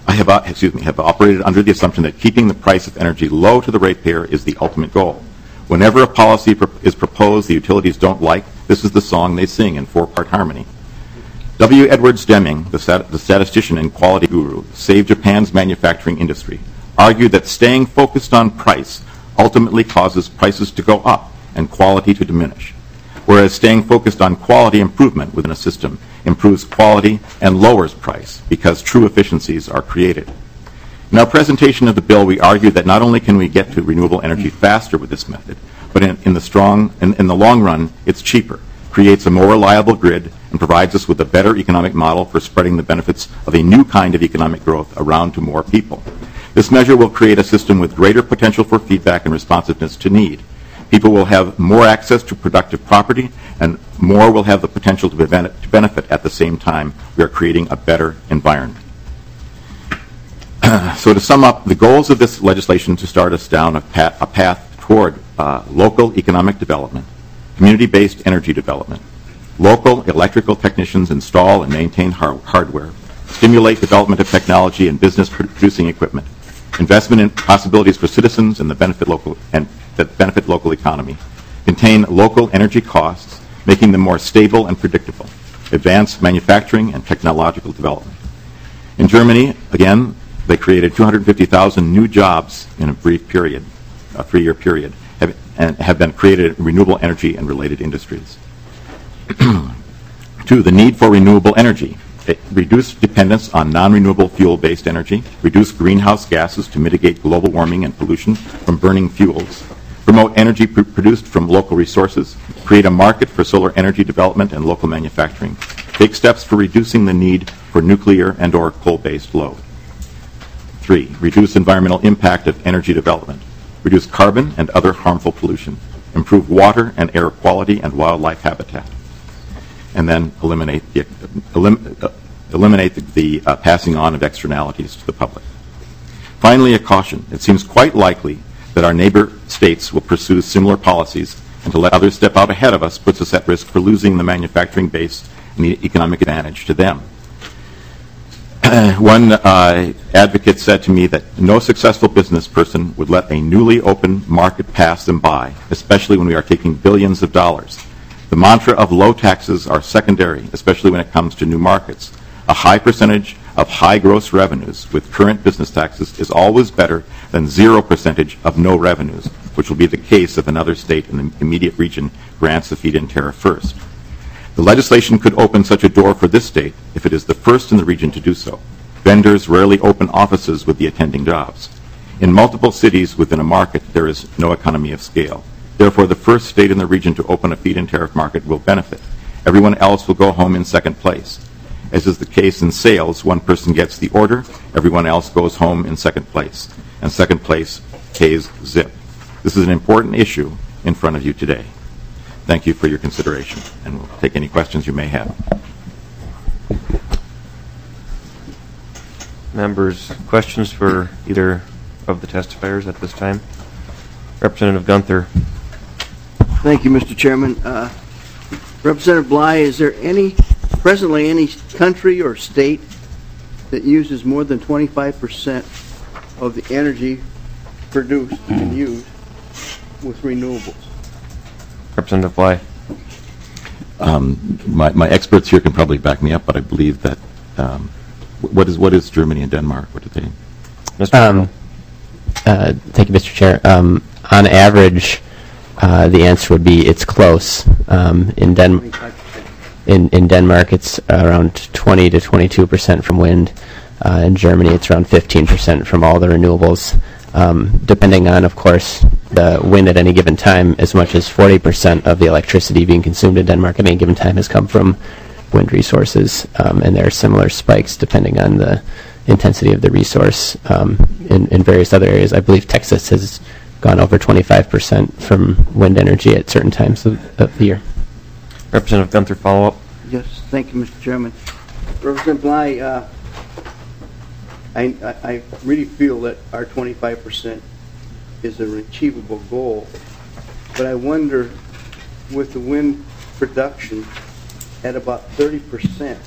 that keeping the price of energy low to the ratepayer is the ultimate goal. Whenever a policy is proposed the utilities don't like, this is the song they sing in four-part harmony. W. Edwards Deming, the statistician and quality guru, saved Japan's manufacturing industry, argued that staying focused on price ultimately causes prices to go up and quality to diminish, whereas staying focused on quality improvement within a system improves quality and lowers price because true efficiencies are created. In our presentation of the bill, we argued that not only can we get to renewable energy faster with this method, but in the long run, it's cheaper, creates a more reliable grid, and provides us with a better economic model for spreading the benefits of a new kind of economic growth around to more people. This measure will create a system with greater potential for feedback and responsiveness to need. People will have more access to productive property, and more will have the potential to benefit at the same time we are creating a better environment. So to sum up, the goals of this legislation to start us down a path toward local economic development, community-based energy development, local electrical technicians install and maintain hardware, stimulate development of technology and business-producing equipment, investment in possibilities for citizens and that benefit local economy, contain local energy costs, making them more stable and predictable, advance manufacturing and technological development. In Germany, again, they created 250,000 new jobs in a brief period, a 3-year period, and have been created in renewable energy and related industries. 2, the need for renewable energy. Reduce dependence on non-renewable fuel-based energy, reduce greenhouse gases to mitigate global warming and pollution from burning fuels, promote energy produced from local resources, create a market for solar energy development and local manufacturing, take steps for reducing the need for nuclear and or coal-based load. 3, reduce environmental impact of energy development, reduce carbon and other harmful pollution, improve water and air quality and wildlife habitat, and then eliminate the passing on of externalities to the public. Finally, a caution. It seems quite likely that our neighbor states will pursue similar policies And to let others step out ahead of us puts us at risk for losing the manufacturing base and the economic advantage to them. One advocate said to me that no successful business person would let a newly open market pass them by, especially when we are taking billions of dollars. The mantra of low taxes are secondary, especially when it comes to new markets. A high percentage of high gross revenues with current business taxes is always better than 0% of no revenues, which will be the case if another state in the immediate region grants the feed-in tariff first. The legislation could open such a door for this state if it is the first in the region to do so. Vendors rarely open offices with the attending jobs. In multiple cities within a market, there is no economy of scale. Therefore, the first state in the region to open a feed-in tariff market will benefit. Everyone else will go home in second place. As is the case in sales, one person gets the order, everyone else goes home in second place. And second place pays zip. This is an important issue in front of you today. Thank you for your consideration, and we'll take any questions you may have. Members, questions for either of the testifiers at this time? Representative Gunther. Thank you, Mr. Chairman. Representative Bly, is there presently any country or state that uses more than 25% of the energy produced and used with renewables? Representative Bly. My experts here can probably back me up, but I believe that what is Germany and Denmark? What do they? Mr. Thank you, Mr. Chair. On average, the answer would be it's close. In Denmark, it's around 20 to 22% from wind. In Germany, it's around 15% from all the renewables. Depending on, of course, the wind at any given time, as much as 40% of the electricity being consumed in Denmark at any given time has come from wind resources, and there are similar spikes depending on the intensity of the resource in various other areas. I believe Texas has gone over 25% from wind energy at certain times of the year. Representative Gunther, follow-up. Yes, thank you, Mr. Chairman. Representative Bly, I really feel that our 25% is an achievable goal, but I wonder, with the wind production at about 30%,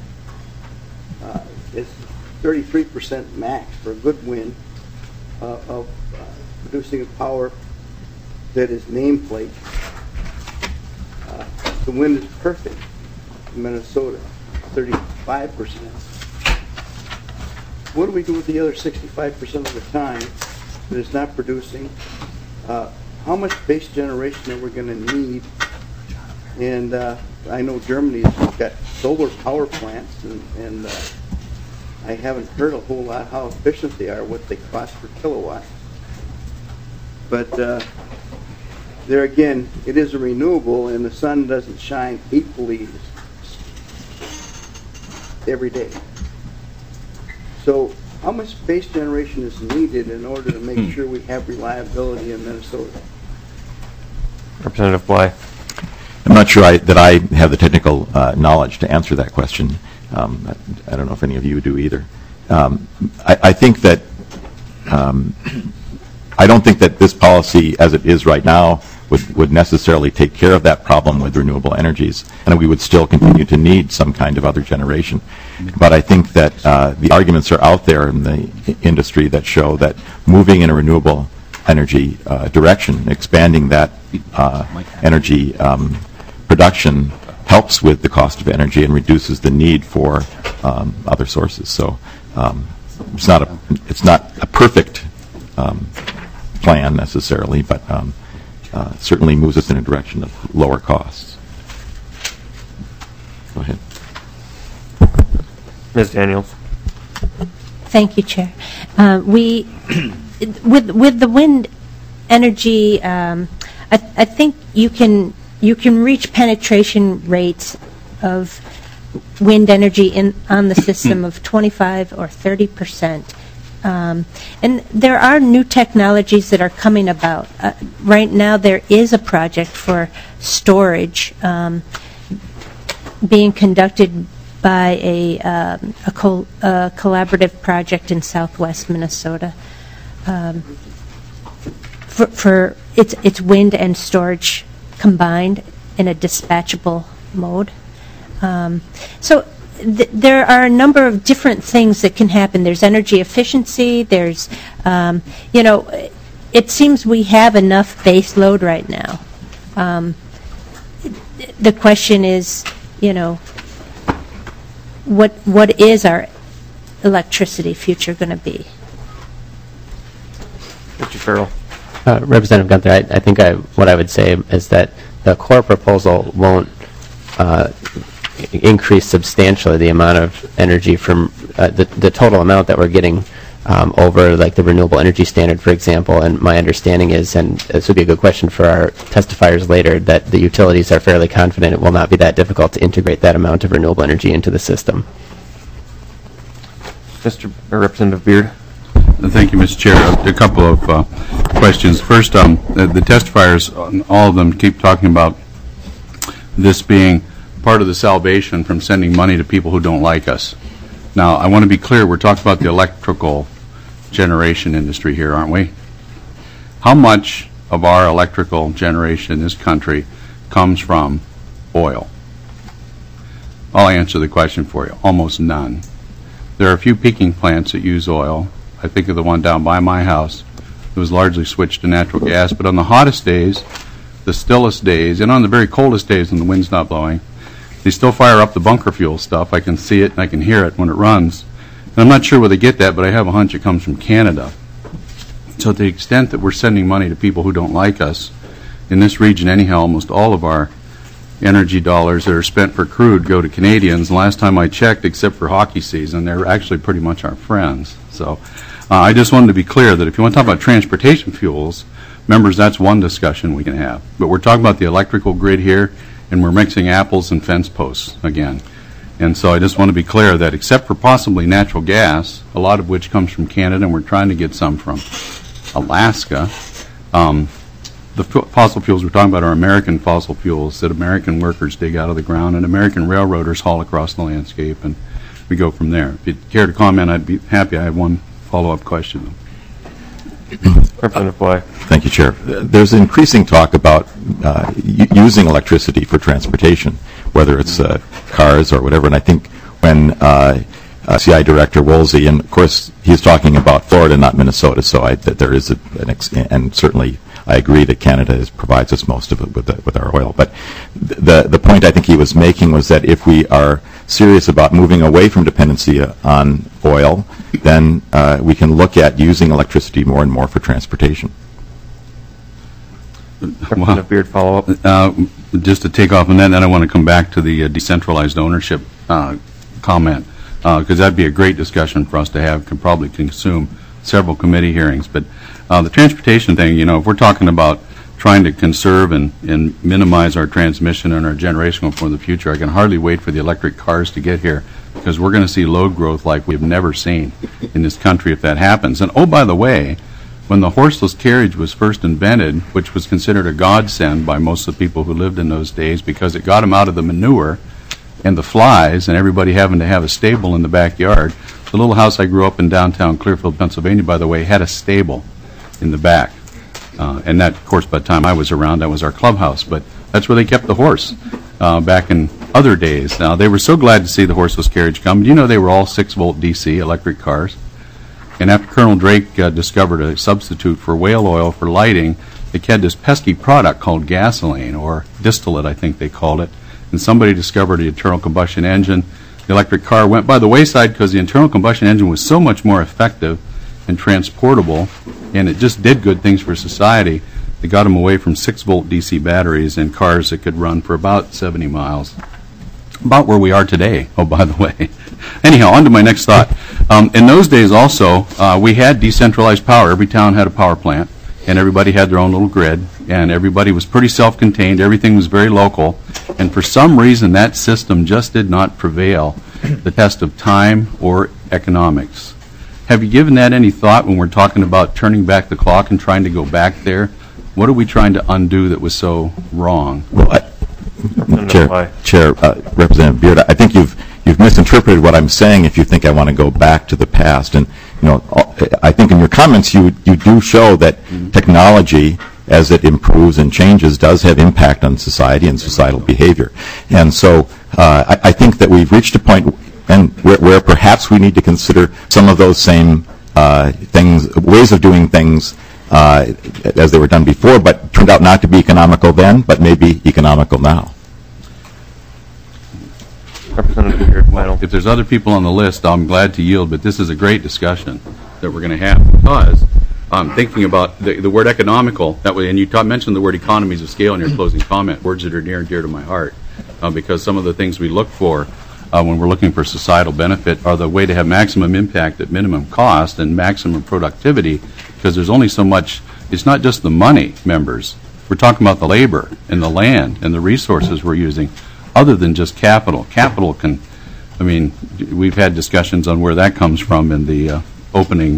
it's 33% max for a good wind of producing a power that is nameplate. The wind is perfect in Minnesota, 35%. What do we do with the other 65% of the time that is not producing? How much base generation are we going to need? And I know Germany's got solar power plants, and I haven't heard a whole lot how efficient they are, what they cost per kilowatt. But there again, it is a renewable, and the sun doesn't shine equally every day. So how much base generation is needed in order to make sure we have reliability in Minnesota? Representative Bly. I'm not sure that I have the technical knowledge to answer that question. I don't know if any of you do either. I think that I don't think that this policy, as it is right now, would necessarily take care of that problem with renewable energies, and we would still continue to need some kind of other generation. But I think that the arguments are out there in the industry that show that moving in a renewable energy direction, expanding that energy production, helps with the cost of energy and reduces the need for other sources. So it's not a perfect plan necessarily, but certainly moves us in a direction of lower costs. Go ahead. Ms. Daniels. Thank you, Chair. With the wind energy, I think you can reach penetration rates of wind energy on the system of 25 or 30%. And there are new technologies that are coming about. Right now, there is a project for storage being conducted by a collaborative project in southwest Minnesota. For its wind and storage combined in a dispatchable mode. So there are a number of different things that can happen. There's energy efficiency. There's, it seems we have enough base load right now. The question is, what is our electricity future going to be? Mr. Farrell. Representative Gunther, I think what I would say is that the core proposal won't increase substantially the amount of energy from the total amount that we're getting over like the renewable energy standard, for example. And my understanding is, and this would be a good question for our testifiers later, that the utilities are fairly confident it will not be that difficult to integrate that amount of renewable energy into the system. Representative Beard. Thank you, Mr. Chair. A couple of questions. First, the testifiers, all of them, keep talking about this being part of the salvation from sending money to people who don't like us. Now, I want to be clear. We're talking about the electrical generation industry here, aren't we? How much of our electrical generation in this country comes from oil? I'll answer the question for you. Almost none. There are a few peaking plants that use oil. I think of the one down by my house. It was largely switched to natural gas. But on the hottest days, the stillest days, and on the very coldest days when the wind's not blowing, they still fire up the bunker fuel stuff. I can see it and I can hear it when it runs. And I'm not sure where they get that, but I have a hunch it comes from Canada. So to the extent that we're sending money to people who don't like us, in this region anyhow, almost all of our energy dollars that are spent for crude go to Canadians. And last time I checked, except for hockey season, they're actually pretty much our friends. So I just wanted to be clear that if you want to talk about transportation fuels, members, that's one discussion we can have. But we're talking about the electrical grid here, and we're mixing apples and fence posts again. And so I just want to be clear that except for possibly natural gas, a lot of which comes from Canada, and we're trying to get some from Alaska, the fossil fuels we're talking about are American fossil fuels that American workers dig out of the ground and American railroaders haul across the landscape, and we go from there. If you'd care to comment, I'd be happy. I have one follow-up question. Representative Bly. Thank you, Chair. There's increasing talk about using electricity for transportation, whether it's cars or whatever. And I think when CI Director Woolsey, and of course he's talking about Florida, not Minnesota, so there is and certainly I agree that Canada provides us most of it with our oil. But the point I think he was making was that if we are serious about moving away from dependency on oil, then we can look at using electricity more and more for transportation. Representative Beard, follow up. Just to take off on that, and then I want to come back to the decentralized ownership comment, because that'd be a great discussion for us to have, could probably consume several committee hearings. But the transportation thing, if we're talking about trying to conserve and minimize our transmission and our generation for the future, I can hardly wait for the electric cars to get here, because we're going to see load growth like we've never seen in this country if that happens. And oh, by the way, when the horseless carriage was first invented, which was considered a godsend by most of the people who lived in those days because it got them out of the manure and the flies and everybody having to have a stable in the backyard. The little house I grew up in downtown Clearfield, Pennsylvania, by the way, had a stable in the back. And that, of course, by the time I was around, that was our clubhouse. But that's where they kept the horse back in other days. Now, they were so glad to see the horseless carriage come. Do you know they were all 6-volt DC electric cars? And after Colonel Drake discovered a substitute for whale oil for lighting, they had this pesky product called gasoline, or distillate, I think they called it. And somebody discovered the internal combustion engine. The electric car went by the wayside because the internal combustion engine was so much more effective and transportable, and it just did good things for society. They got them away from 6-volt DC batteries and cars that could run for about 70 miles. About where we are today, oh, by the way. Anyhow, on to my next thought. In those days also, we had decentralized power. Every town had a power plant, and everybody had their own little grid, and everybody was pretty self-contained. Everything was very local, and for some reason that system just did not prevail the test of time or economics. Have you given that any thought when we're talking about turning back the clock and trying to go back there? What are we trying to undo that was so wrong? Well, Chair, Representative Beard, I think you've misinterpreted what I'm saying if you think I want to go back to the past. And I think in your comments you do show that technology as it improves and changes, does have impact on society and societal behavior. And so I think that we've reached a point where perhaps we need to consider some of those same things, ways of doing things as they were done before, but turned out not to be economical then, but maybe economical now. Representative Beard, final. If there's other people on the list, I'm glad to yield, but this is a great discussion that we're going to have, because I'm thinking about the word economical, that way, and you mentioned the word economies of scale in your closing comment, words that are near and dear to my heart, because some of the things we look for when we're looking for societal benefit are the way to have maximum impact at minimum cost and maximum productivity, because there's only so much. It's not just the money, members. We're talking about the labor and the land and the resources we're using, other than just capital. Capital can, I mean, we've had discussions on where that comes from in the opening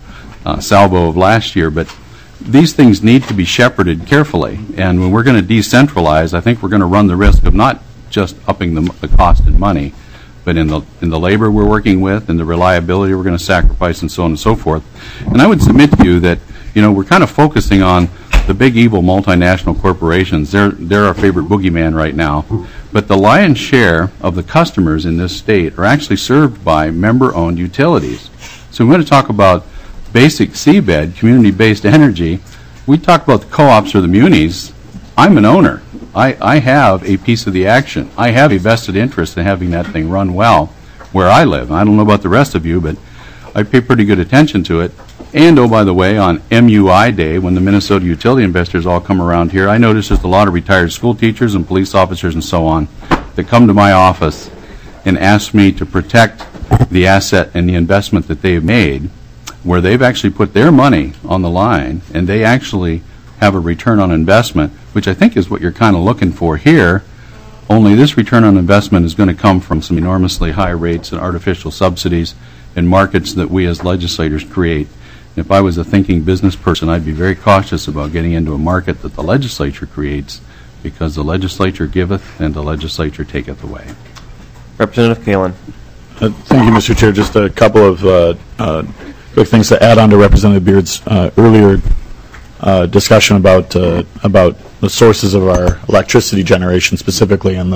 salvo of last year, but these things need to be shepherded carefully. And when we're going to decentralize, I think we're going to run the risk of not just upping the cost in money, but in the labor we're working with and the reliability we're going to sacrifice and so on and so forth. And I would submit to you that, we're kind of focusing on the big evil multinational corporations. They're our favorite boogeyman right now. But the lion's share of the customers in this state are actually served by member-owned utilities. So we're going to talk about basic seabed, community-based energy. We talk about the co-ops or the munis. I'm an owner. I have a piece of the action. I have a vested interest in having that thing run well where I live. I don't know about the rest of you, but I pay pretty good attention to it. And, oh, by the way, on MUI Day, when the Minnesota utility investors all come around here, I notice there's a lot of retired school teachers and police officers and so on that come to my office and ask me to protect the asset and the investment that they've made, where they've actually put their money on the line and they actually have a return on investment, which I think is what you're kind of looking for here, only this return on investment is going to come from some enormously high rates and artificial subsidies in markets that we as legislators create. If I was a thinking business person, I'd be very cautious about getting into a market that the legislature creates, because the legislature giveth and the legislature taketh away. Representative Kalin. Thank you, Mr. Chair. Just a couple of quick things to add on to Representative Beard's earlier discussion about the sources of our electricity generation specifically, and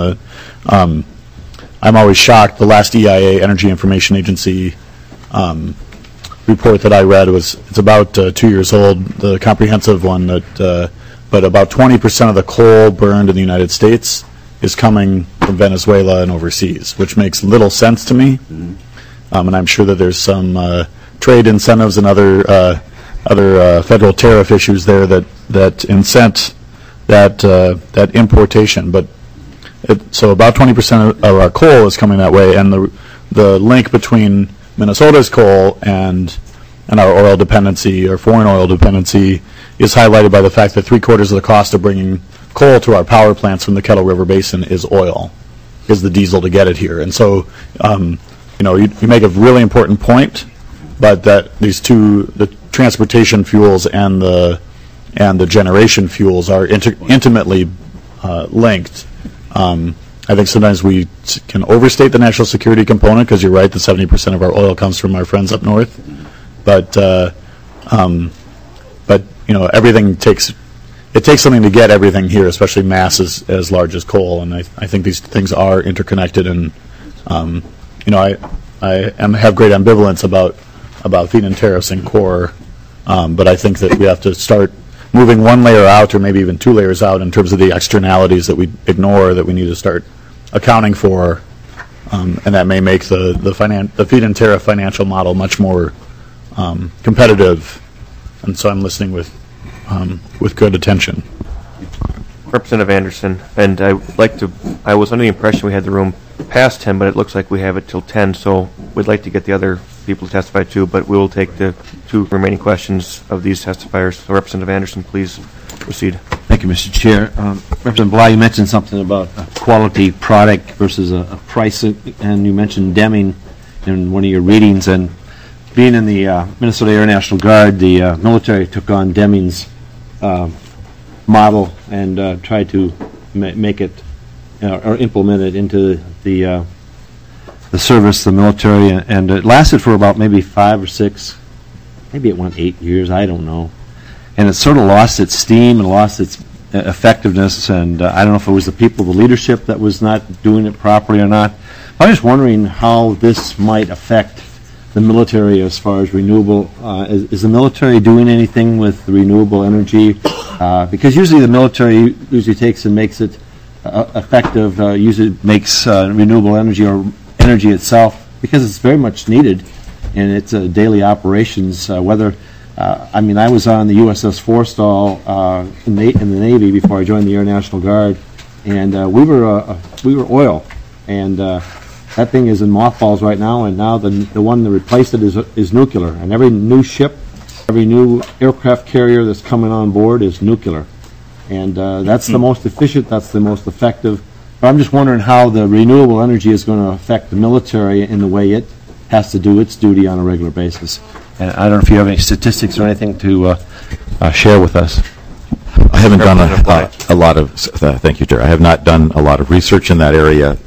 I'm always shocked. The last EIA, Energy Information Agency, report that I read it's about 2 years old, the comprehensive one, but about 20% of the coal burned in the United States is coming from Venezuela and overseas, which makes little sense to me. And I'm sure that there's some trade incentives and other federal tariff issues there that incent that importation. But so about 20% of our coal is coming that way, and the link between Minnesota's coal and our oil dependency, or foreign oil dependency, is highlighted by the fact that 3/4 of the cost of bringing coal to our power plants from the Kettle River Basin is oil, is the diesel to get it here. And so, you make a really important point, but that these two, the transportation fuels and the generation fuels, are intimately linked. I think sometimes we can overstate the national security component, because you're right, the 70% of our oil comes from our friends up north. But everything takes something to get everything here, especially mass as large as coal. And I think these things are interconnected. And I have great ambivalence about feed-in tariffs and core. But I think that we have to start moving one layer out, or maybe even 2 layers out, in terms of the externalities that we ignore, that we need to start accounting for, and that may make the feed-in tariff financial model much more competitive. And so I'm listening with good attention. Representative Anderson, and I was under the impression we had the room past 10, but it looks like we have it till 10, so we'd like to get the other people to testify too, but we will take the 2 remaining questions of these testifiers. So Representative Anderson, please proceed. Thank you, Mr. Chair. Representative Bly, you mentioned something about a quality product versus a price, and you mentioned Deming in one of your readings. And being in the Minnesota Air National Guard, the military took on Deming's model and tried to make it or implement it into the service, the military, and it lasted for about maybe 5 or 6, maybe it went 8 years, I don't know. and it sort of lost its steam and lost its effectiveness, and I don't know if it was the people, the leadership that was not doing it properly or not. I'm just wondering how this might affect the military as far as renewable. Is the military doing anything with renewable energy? Because usually the military usually takes and makes it effective, usually makes renewable energy or energy itself, because it's very much needed in its daily operations. I was on the USS Forstall in the Navy before I joined the Air National Guard, and we were oil, and that thing is in mothballs right now, and now the one that replaced it is nuclear. And every new ship, every new aircraft carrier that's coming on board is nuclear. And that's the most efficient, that's the most effective. But I'm just wondering how the renewable energy is going to affect the military in the way it has to do its duty on a regular basis. And I don't know if you have any statistics or anything to share with us. I haven't done a lot of, thank you, Jerry. I have not done a lot of research in that area.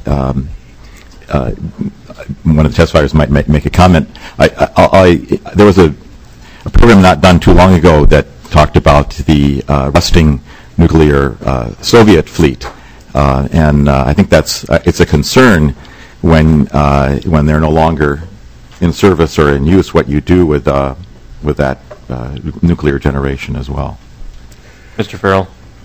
One of the testifiers might make a comment. There was a program not done too long ago that talked about the rusting nuclear Soviet fleet, and I think it's a concern when they're no longer in service or in use, what you do with that nuclear generation as well. Mr. Farrell?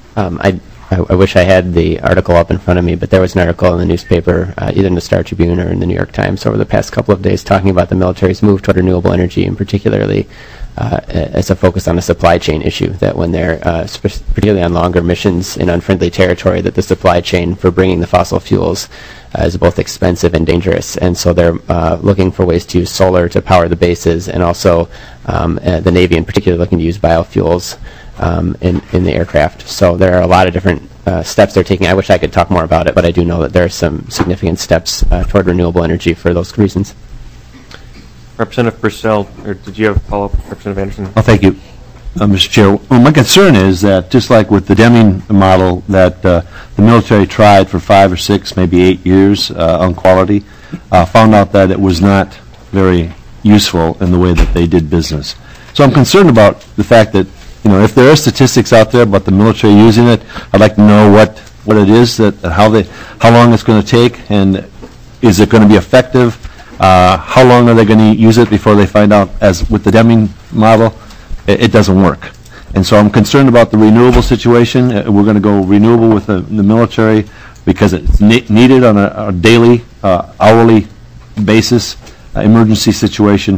I wish I had the article up in front of me, but there was an article in the newspaper, either in the Star Tribune or in the New York Times over the past couple of days talking about the military's move toward renewable energy, and particularly as a focus on the supply chain issue, that when they're particularly on longer missions in unfriendly territory, that the supply chain for bringing the fossil fuels is both expensive and dangerous. And so they're looking for ways to use solar to power the bases, and also the Navy in particular looking to use biofuels in the aircraft. So there are a lot of different steps they're taking. I wish I could talk more about it, but I do know that there are some significant steps toward renewable energy for those reasons. Representative Purcell, or did you have a follow-up, Representative Anderson? Oh, thank you, Mr. Chair. Well, my concern is that, just like with the Deming model, that the military tried for 5 or 6, maybe 8 years on quality, found out that it was not very useful in the way that they did business. So I'm concerned about the fact that, if there are statistics out there about the military using it, I'd like to know what it is, how long it's going to take, and is it going to be effective? How long are they going to use it before they find out, as with the Deming model, it doesn't work? And so I'm concerned about the renewable situation. We're going to go renewable with the military because it's needed on a daily, hourly basis, emergency situation.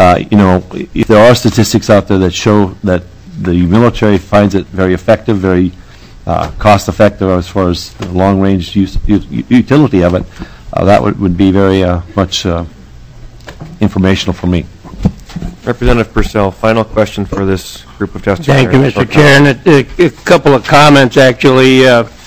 If there are statistics out there that show that the military finds it very effective, very cost-effective as far as the long-range utility of it, that would be very much informational for me. Representative Purcell, final question for this group of testifiers. Thank you, Mr. Chair. And a couple of comments, actually.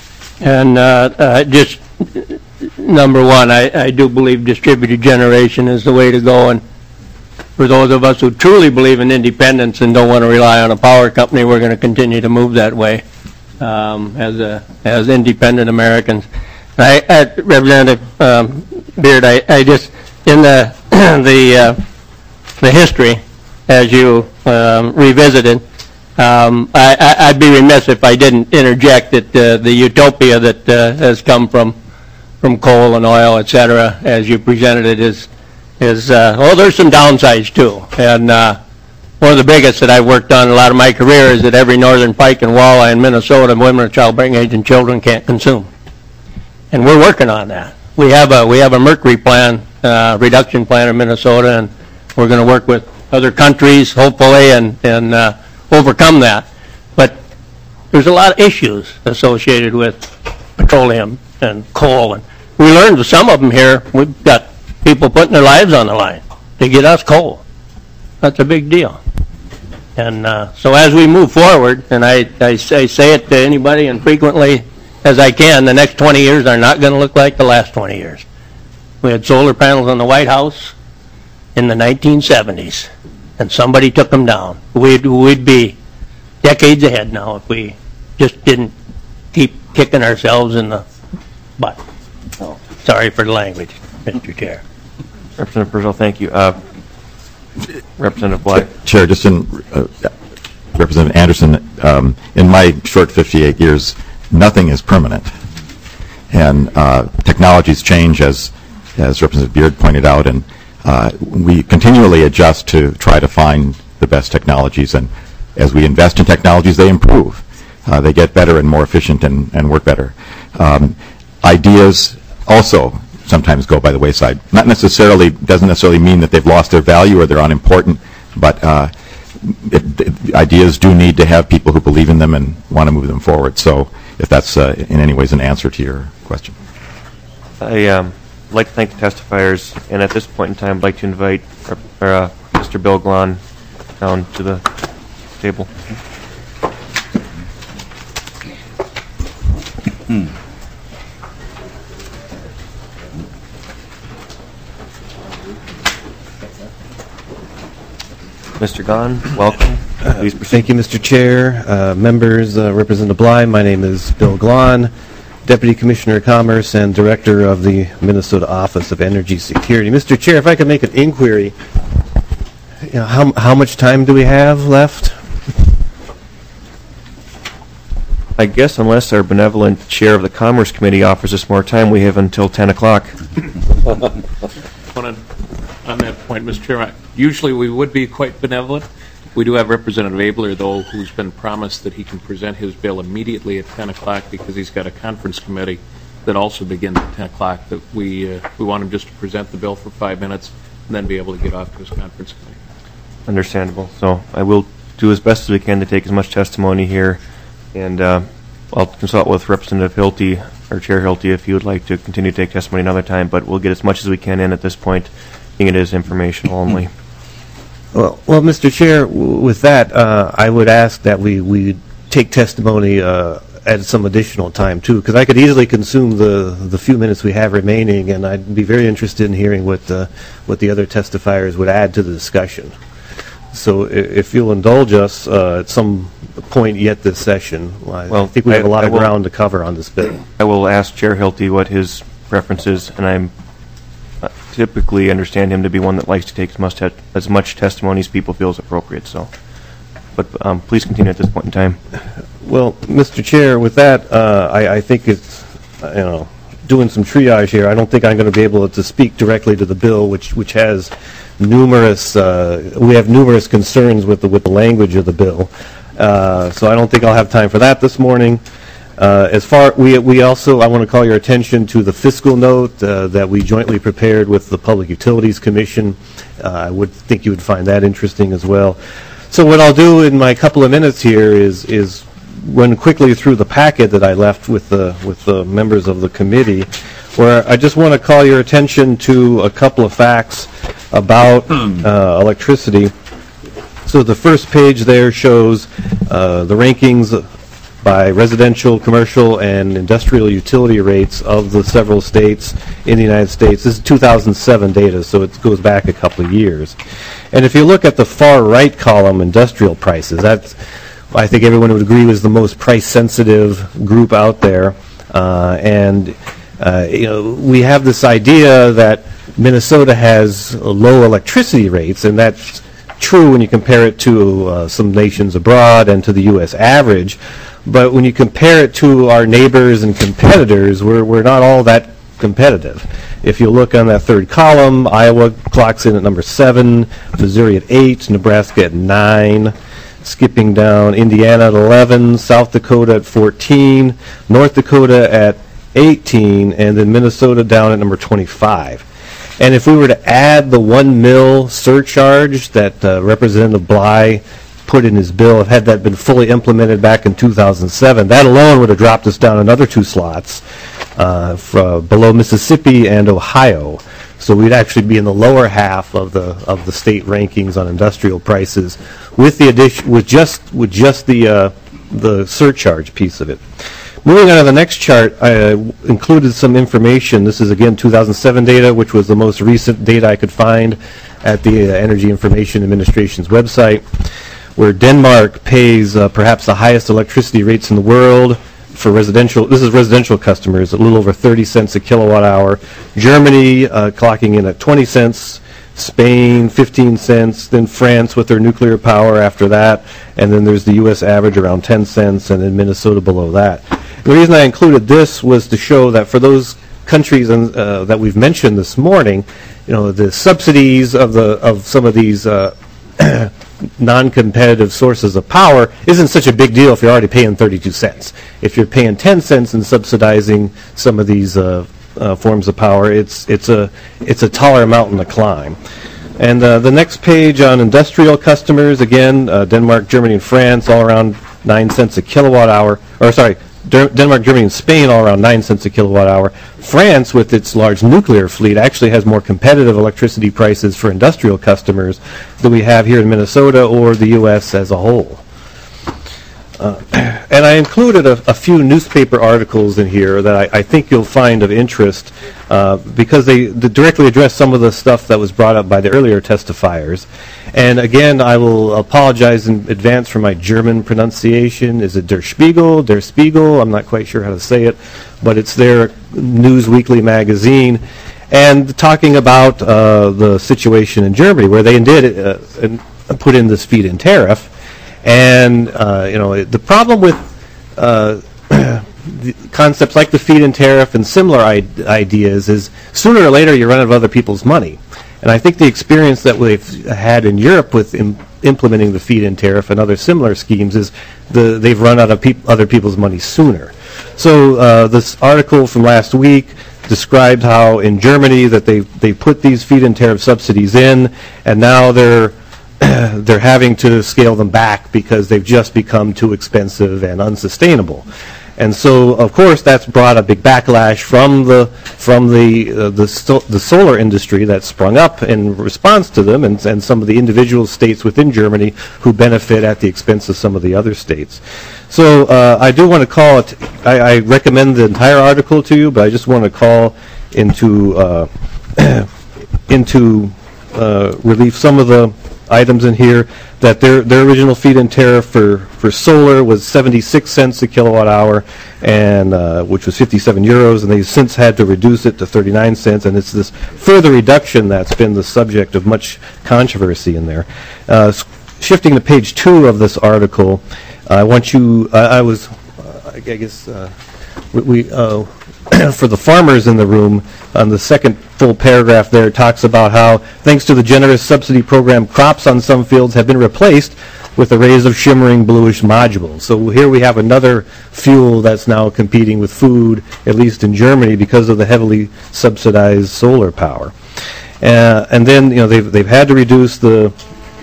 Just number one, I do believe distributed generation is the way to go. And for those of us who truly believe in independence and don't want to rely on a power company, we're going to continue to move that way as independent Americans. Representative Beard, I just, in the history, as you revisited, I'd be remiss if I didn't interject that the utopia that has come from coal and oil, et cetera, as you presented it, is there's some downsides too. And one of the biggest that I've worked on a lot of my career is that every northern pike and walleye in Minnesota, women of childbearing age and children can't consume. And we're working on that. We have a mercury plan, reduction plan in Minnesota, and we're going to work with other countries, hopefully, and overcome that. But there's a lot of issues associated with petroleum and coal, and we learned some of them here. We've got people putting their lives on the line to get us coal. That's a big deal. And so as we move forward, and I say it to anybody and frequently as I can, the next 20 years are not going to look like the last 20 years. We had solar panels on the White House in the 1970s, and somebody took them down. We'd be decades ahead now if we just didn't keep kicking ourselves in the butt. So, sorry for the language, Mr. Chair. Representative Purcell, thank you. Representative Bly. Chair, just in Representative Anderson, in my short 58 years, nothing is permanent. And technologies change, as Representative Beard pointed out, and we continually adjust to try to find the best technologies. And as we invest in technologies, they improve. They get better and more efficient and work better. Ideas also sometimes go by the wayside. Doesn't necessarily mean that they've lost their value or they're unimportant, but ideas do need to have people who believe in them and want to move them forward. So if that's in any ways an answer to your question. I'd like to thank the testifiers, and at this point in time, I'd like to invite Mr. Bill Glahn down to the table. Mr. Glahn, welcome. Please proceed. Thank you, Mr. Chair, members, Representative Bly. My name is Bill Glahn, Deputy Commissioner of Commerce and Director of the Minnesota Office of Energy Security. Mr. Chair, if I could make an inquiry, how much time do we have left? I guess unless our benevolent chair of the Commerce Committee offers us more time, we have until 10 o'clock. On that point, Mr. Chairman, usually we would be quite benevolent. We do have Representative Abler, though, who's been promised that he can present his bill immediately at 10 o'clock because he's got a conference committee that also begins at 10 o'clock. That we want him just to present the bill for 5 minutes and then be able to get off to his conference committee. Understandable. So I will do as best as we can to take as much testimony here, and I'll consult with Representative Hilty, or Chair Hilty, if you would like to continue to take testimony another time, but we'll get as much as we can in at this point, being it is informational only. Well, Mr. Chair, with that, I would ask that we take testimony at some additional time, too, because I could easily consume the few minutes we have remaining, and I'd be very interested in hearing what the other testifiers would add to the discussion. So if you'll indulge us at some point yet this session, I think we have a lot of ground to cover on this bill. I will ask Chair Hilty what his preference is, and I'm typically understand him to be one that likes to take as much testimony as people feel is appropriate. So, but please continue at this point in time. Well, Mr. Chair, with that, I think it's doing some triage here. I don't think I'm going to be able to speak directly to the bill, which has numerous. We have numerous concerns with the language of the bill. So I don't think I'll have time for that this morning. As far, we also, I want to call your attention to the fiscal note that we jointly prepared with the Public Utilities Commission. I would think you would find that interesting as well. So what I'll do in my couple of minutes here is run quickly through the packet that I left with the members of the committee, where I just want to call your attention to a couple of facts about electricity. So the first page there shows the rankings by residential, commercial, and industrial utility rates of the several states in the United States. This is 2007 data, so it goes back a couple of years. And if you look at the far right column, industrial prices, that's, I think everyone would agree, was the most price-sensitive group out there. We have this idea that Minnesota has low electricity rates, and that's true when you compare it to some nations abroad and to the U.S. average. But when you compare it to our neighbors and competitors, we're not all that competitive. If you look on that third column, Iowa clocks in at number 7, Missouri at 8, Nebraska at 9, skipping down, Indiana at 11, South Dakota at 14, North Dakota at 18, and then Minnesota down at number 25. And if we were to add the 1 mil surcharge that Representative Bly put in his bill, had that been fully implemented back in 2007, that alone would have dropped us down another 2 slots below Mississippi and Ohio. So we'd actually be in the lower half of the state rankings on industrial prices, with the addition, with just the surcharge piece of it. Moving on to the next chart, I included some information. This is again 2007 data, which was the most recent data I could find at the Energy Information Administration's website, where Denmark pays perhaps the highest electricity rates in the world for residential. This is residential customers, a little over 30 cents a kilowatt hour. Germany clocking in at 20 cents, Spain 15 cents, then France with their nuclear power after that, and then there's the U.S. average around 10 cents, and then Minnesota below that. The reason I included this was to show that for those countries that we've mentioned this morning, the subsidies of some of these non-competitive sources of power isn't such a big deal if you're already paying 32 cents. If you're paying 10 cents and subsidizing some of these forms of power, it's a taller mountain to climb. And the next page on industrial customers, again, Denmark, Germany, and France, all around 9 cents a kilowatt hour, or sorry, Denmark, Germany, and Spain all around 9 cents a kilowatt hour. France, with its large nuclear fleet, actually has more competitive electricity prices for industrial customers than we have here in Minnesota or the U.S. as a whole. And I included a few newspaper articles in here that I think you'll find of interest because they directly address some of the stuff that was brought up by the earlier testifiers. And again, I will apologize in advance for my German pronunciation. Is it Der Spiegel? Der Spiegel? I'm not quite sure how to say it, but it's their news weekly magazine. And talking about the situation in Germany, where they did put in this feed-in tariff. And the problem with concepts like the feed-in tariff and similar ideas is sooner or later you run out of other people's money. And I think the experience that we've had in Europe with implementing the feed-in tariff and other similar schemes is they've run out of other people's money sooner. So this article from last week described how in Germany that they put these feed-in tariff subsidies in, and now they're having to scale them back because they've just become too expensive and unsustainable. And so, of course, that's brought a big backlash from the solar industry that sprung up in response to them, and some of the individual states within Germany who benefit at the expense of some of the other states. So I do want to call it. I recommend the entire article to you, but I just want to call into relief some of the items in here that their original feed-in tariff for solar was 76 cents a kilowatt hour, and which was 57 euros, and they've since had to reduce it to 39 cents, and it's this further reduction that's been the subject of much controversy in there. Shifting to page 2 of this article, I want you, I guess for the farmers in the room, on the second full paragraph there, it talks about how, thanks to the generous subsidy program, crops on some fields have been replaced with arrays of shimmering bluish modules. So here we have another fuel that's now competing with food, at least in Germany, because of the heavily subsidized solar power. And then they've had to reduce the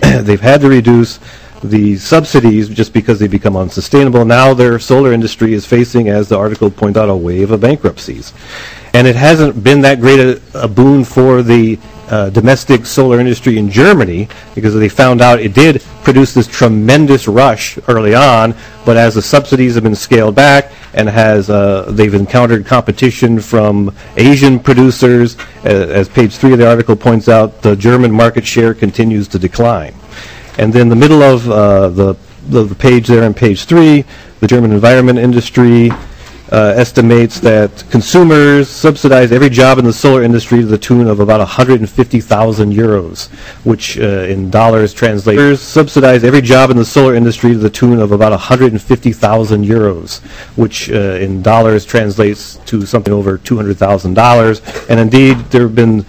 subsidies just because they become unsustainable. Now their solar industry is facing, as the article pointed out, a wave of bankruptcies. And it hasn't been that great a boon for the domestic solar industry in Germany, because they found out it did produce this tremendous rush early on, but as the subsidies have been scaled back and they've encountered competition from Asian producers, as page 3 of the article points out, the German market share continues to decline. And then the middle of the page there on page 3, the German environment industry estimates that consumers subsidize every job in the solar industry to the tune of about 150,000 euros, which in dollars translates. Subsidize every job in the solar industry to the tune of about 150,000 euros, which in dollars translates to something over $200,000. And indeed, there have been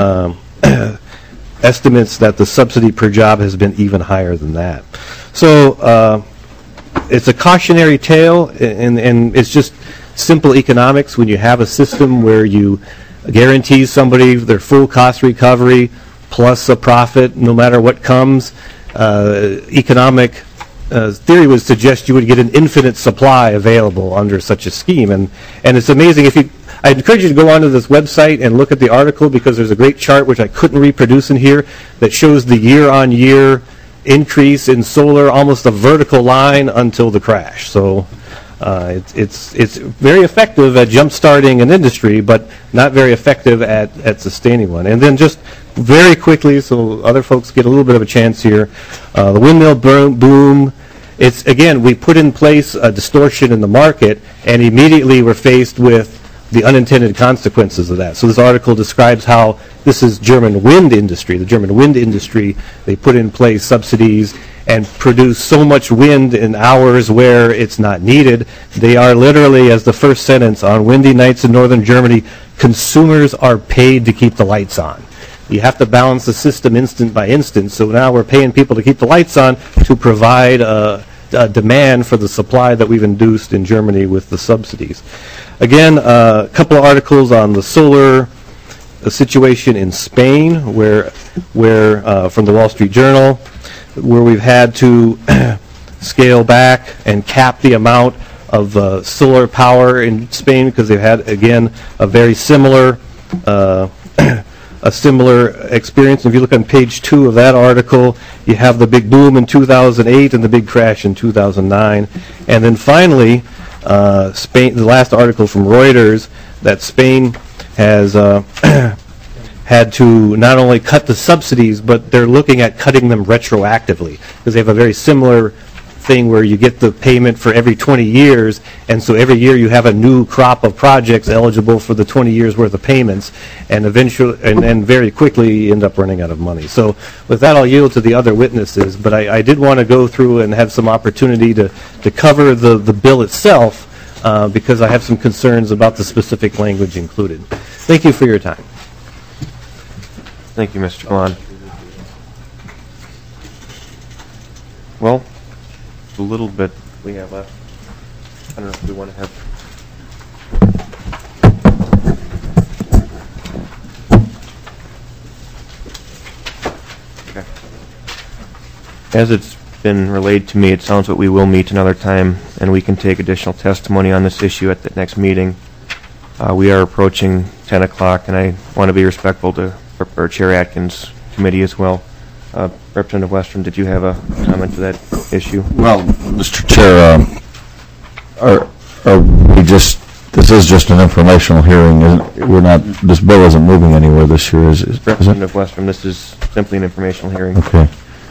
estimates that the subsidy per job has been even higher than that. So it's a cautionary tale, and it's just simple economics. When you have a system where you guarantee somebody their full cost recovery plus a profit no matter what comes, economic theory would suggest you would get an infinite supply available under such a scheme. And it's amazing. I'd encourage you to go onto this website and look at the article, because there's a great chart which I couldn't reproduce in here that shows the year-on-year increase in solar, almost a vertical line until the crash. So it's very effective at jump-starting an industry, but not very effective at sustaining one. And then just very quickly, so other folks get a little bit of a chance here, the windmill boom. It's, again, we put in place a distortion in the market, and immediately we're faced with the unintended consequences of that. So this article describes how this is German wind industry. The German wind industry, they put in place subsidies and produce so much wind in hours where it's not needed. They are literally, as the first sentence, on windy nights in northern Germany, consumers are paid to keep the lights on. You have to balance the system instant by instant, so now we're paying people to keep the lights on to provide a demand for the supply that we've induced in Germany with the subsidies. Again, a couple of articles on the solar situation in Spain, where from the Wall Street Journal, where we've had to scale back and cap the amount of solar power in Spain because they've had, again, a very similar experience. If you look on page 2 of that article, you have the big boom in 2008 and the big crash in 2009. And then finally, Spain, the last article from Reuters, that Spain has had to not only cut the subsidies, but they're looking at cutting them retroactively, because they have a very similar thing where you get the payment for every 20 years, and so every year you have a new crop of projects eligible for the 20 years worth of payments, and eventually, and then very quickly you end up running out of money. So with that, I'll yield to the other witnesses, but I did want to go through and have some opportunity to cover the bill itself, because I have some concerns about the specific language included. Thank you for your time. Thank you, Mr. Glahn. Well, a little bit we have left. I don't know if we want to have... Okay. As it's been relayed to me, it sounds like we will meet another time and we can take additional testimony on this issue at the next meeting. We are approaching 10 o'clock and I want to be respectful to our Chair Atkins' committee as well. Representative Westrom, did you have a comment to that issue? Well, Mr. Chair, this is just an informational hearing. This bill isn't moving anywhere this year, is it? Representative Westrom, this is simply an informational hearing. Okay.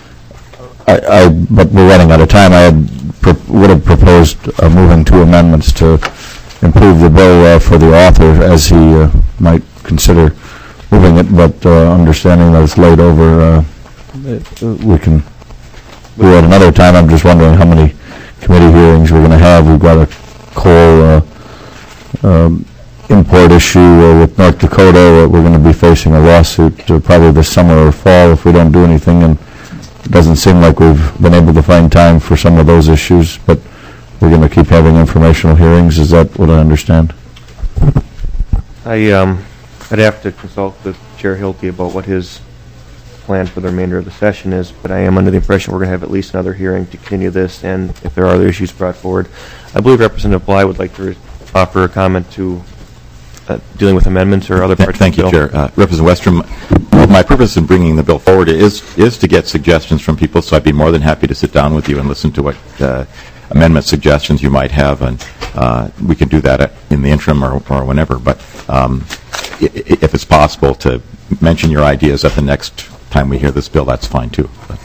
But we're running out of time. I would have proposed moving 2 amendments to improve the bill for the author as he might consider moving it, but understanding that it's laid over, we can do it another time. I'm just wondering how many committee hearings we're going to have. We've got a coal import issue with North Dakota. We're going to be facing a lawsuit probably this summer or fall if we don't do anything, and it doesn't seem like we've been able to find time for some of those issues, but we're going to keep having informational hearings. Is that what I understand? I'd have to consult with Chair Hilke about what his plan for the remainder of the session is, but I am under the impression we're going to have at least another hearing to continue this, and if there are other issues brought forward. I believe Representative Bly would like to offer a comment to dealing with amendments or other parts Thank of the you, bill. Chair. Representative Westrom, my purpose in bringing the bill forward is to get suggestions from people, so I'd be more than happy to sit down with you and listen to what amendment suggestions you might have, and we can do that in the interim or whenever, but if it's possible to mention your ideas at the next time we hear this bill, that's fine too.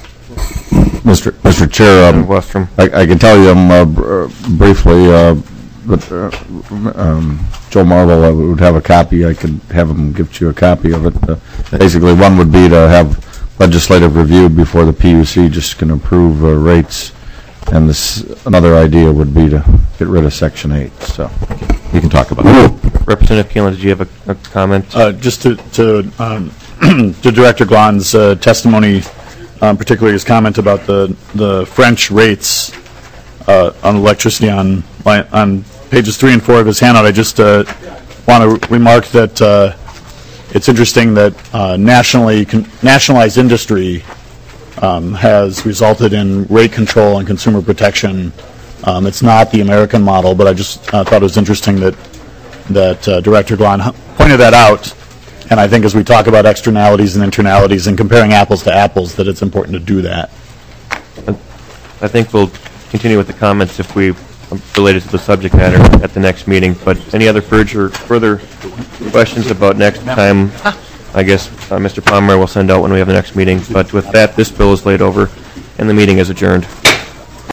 Mr. Chair, Westrom. I can tell you briefly that Joe Marvel would have a copy. I could have him give you a copy of it. Basically, one would be to have legislative review before the PUC just can approve rates, and another idea would be to get rid of Section 8. So you can talk about it. Representative Keelan, did you have a comment? Just to Director Glahn's testimony, particularly his comment about the French rates on electricity on pages 3 and 4 of his handout. I just want to remark that it's interesting that nationalized industry has resulted in rate control and consumer protection. It's not the American model, but I just thought it was interesting that Director Glahn pointed that out. And I think as we talk about externalities and internalities and comparing apples to apples, that it's important to do that. I think we'll continue with the comments if we related to the subject matter at the next meeting. But any other further questions about next time, I guess Mr. Palmer will send out when we have the next meeting. But with that, this bill is laid over and the meeting is adjourned.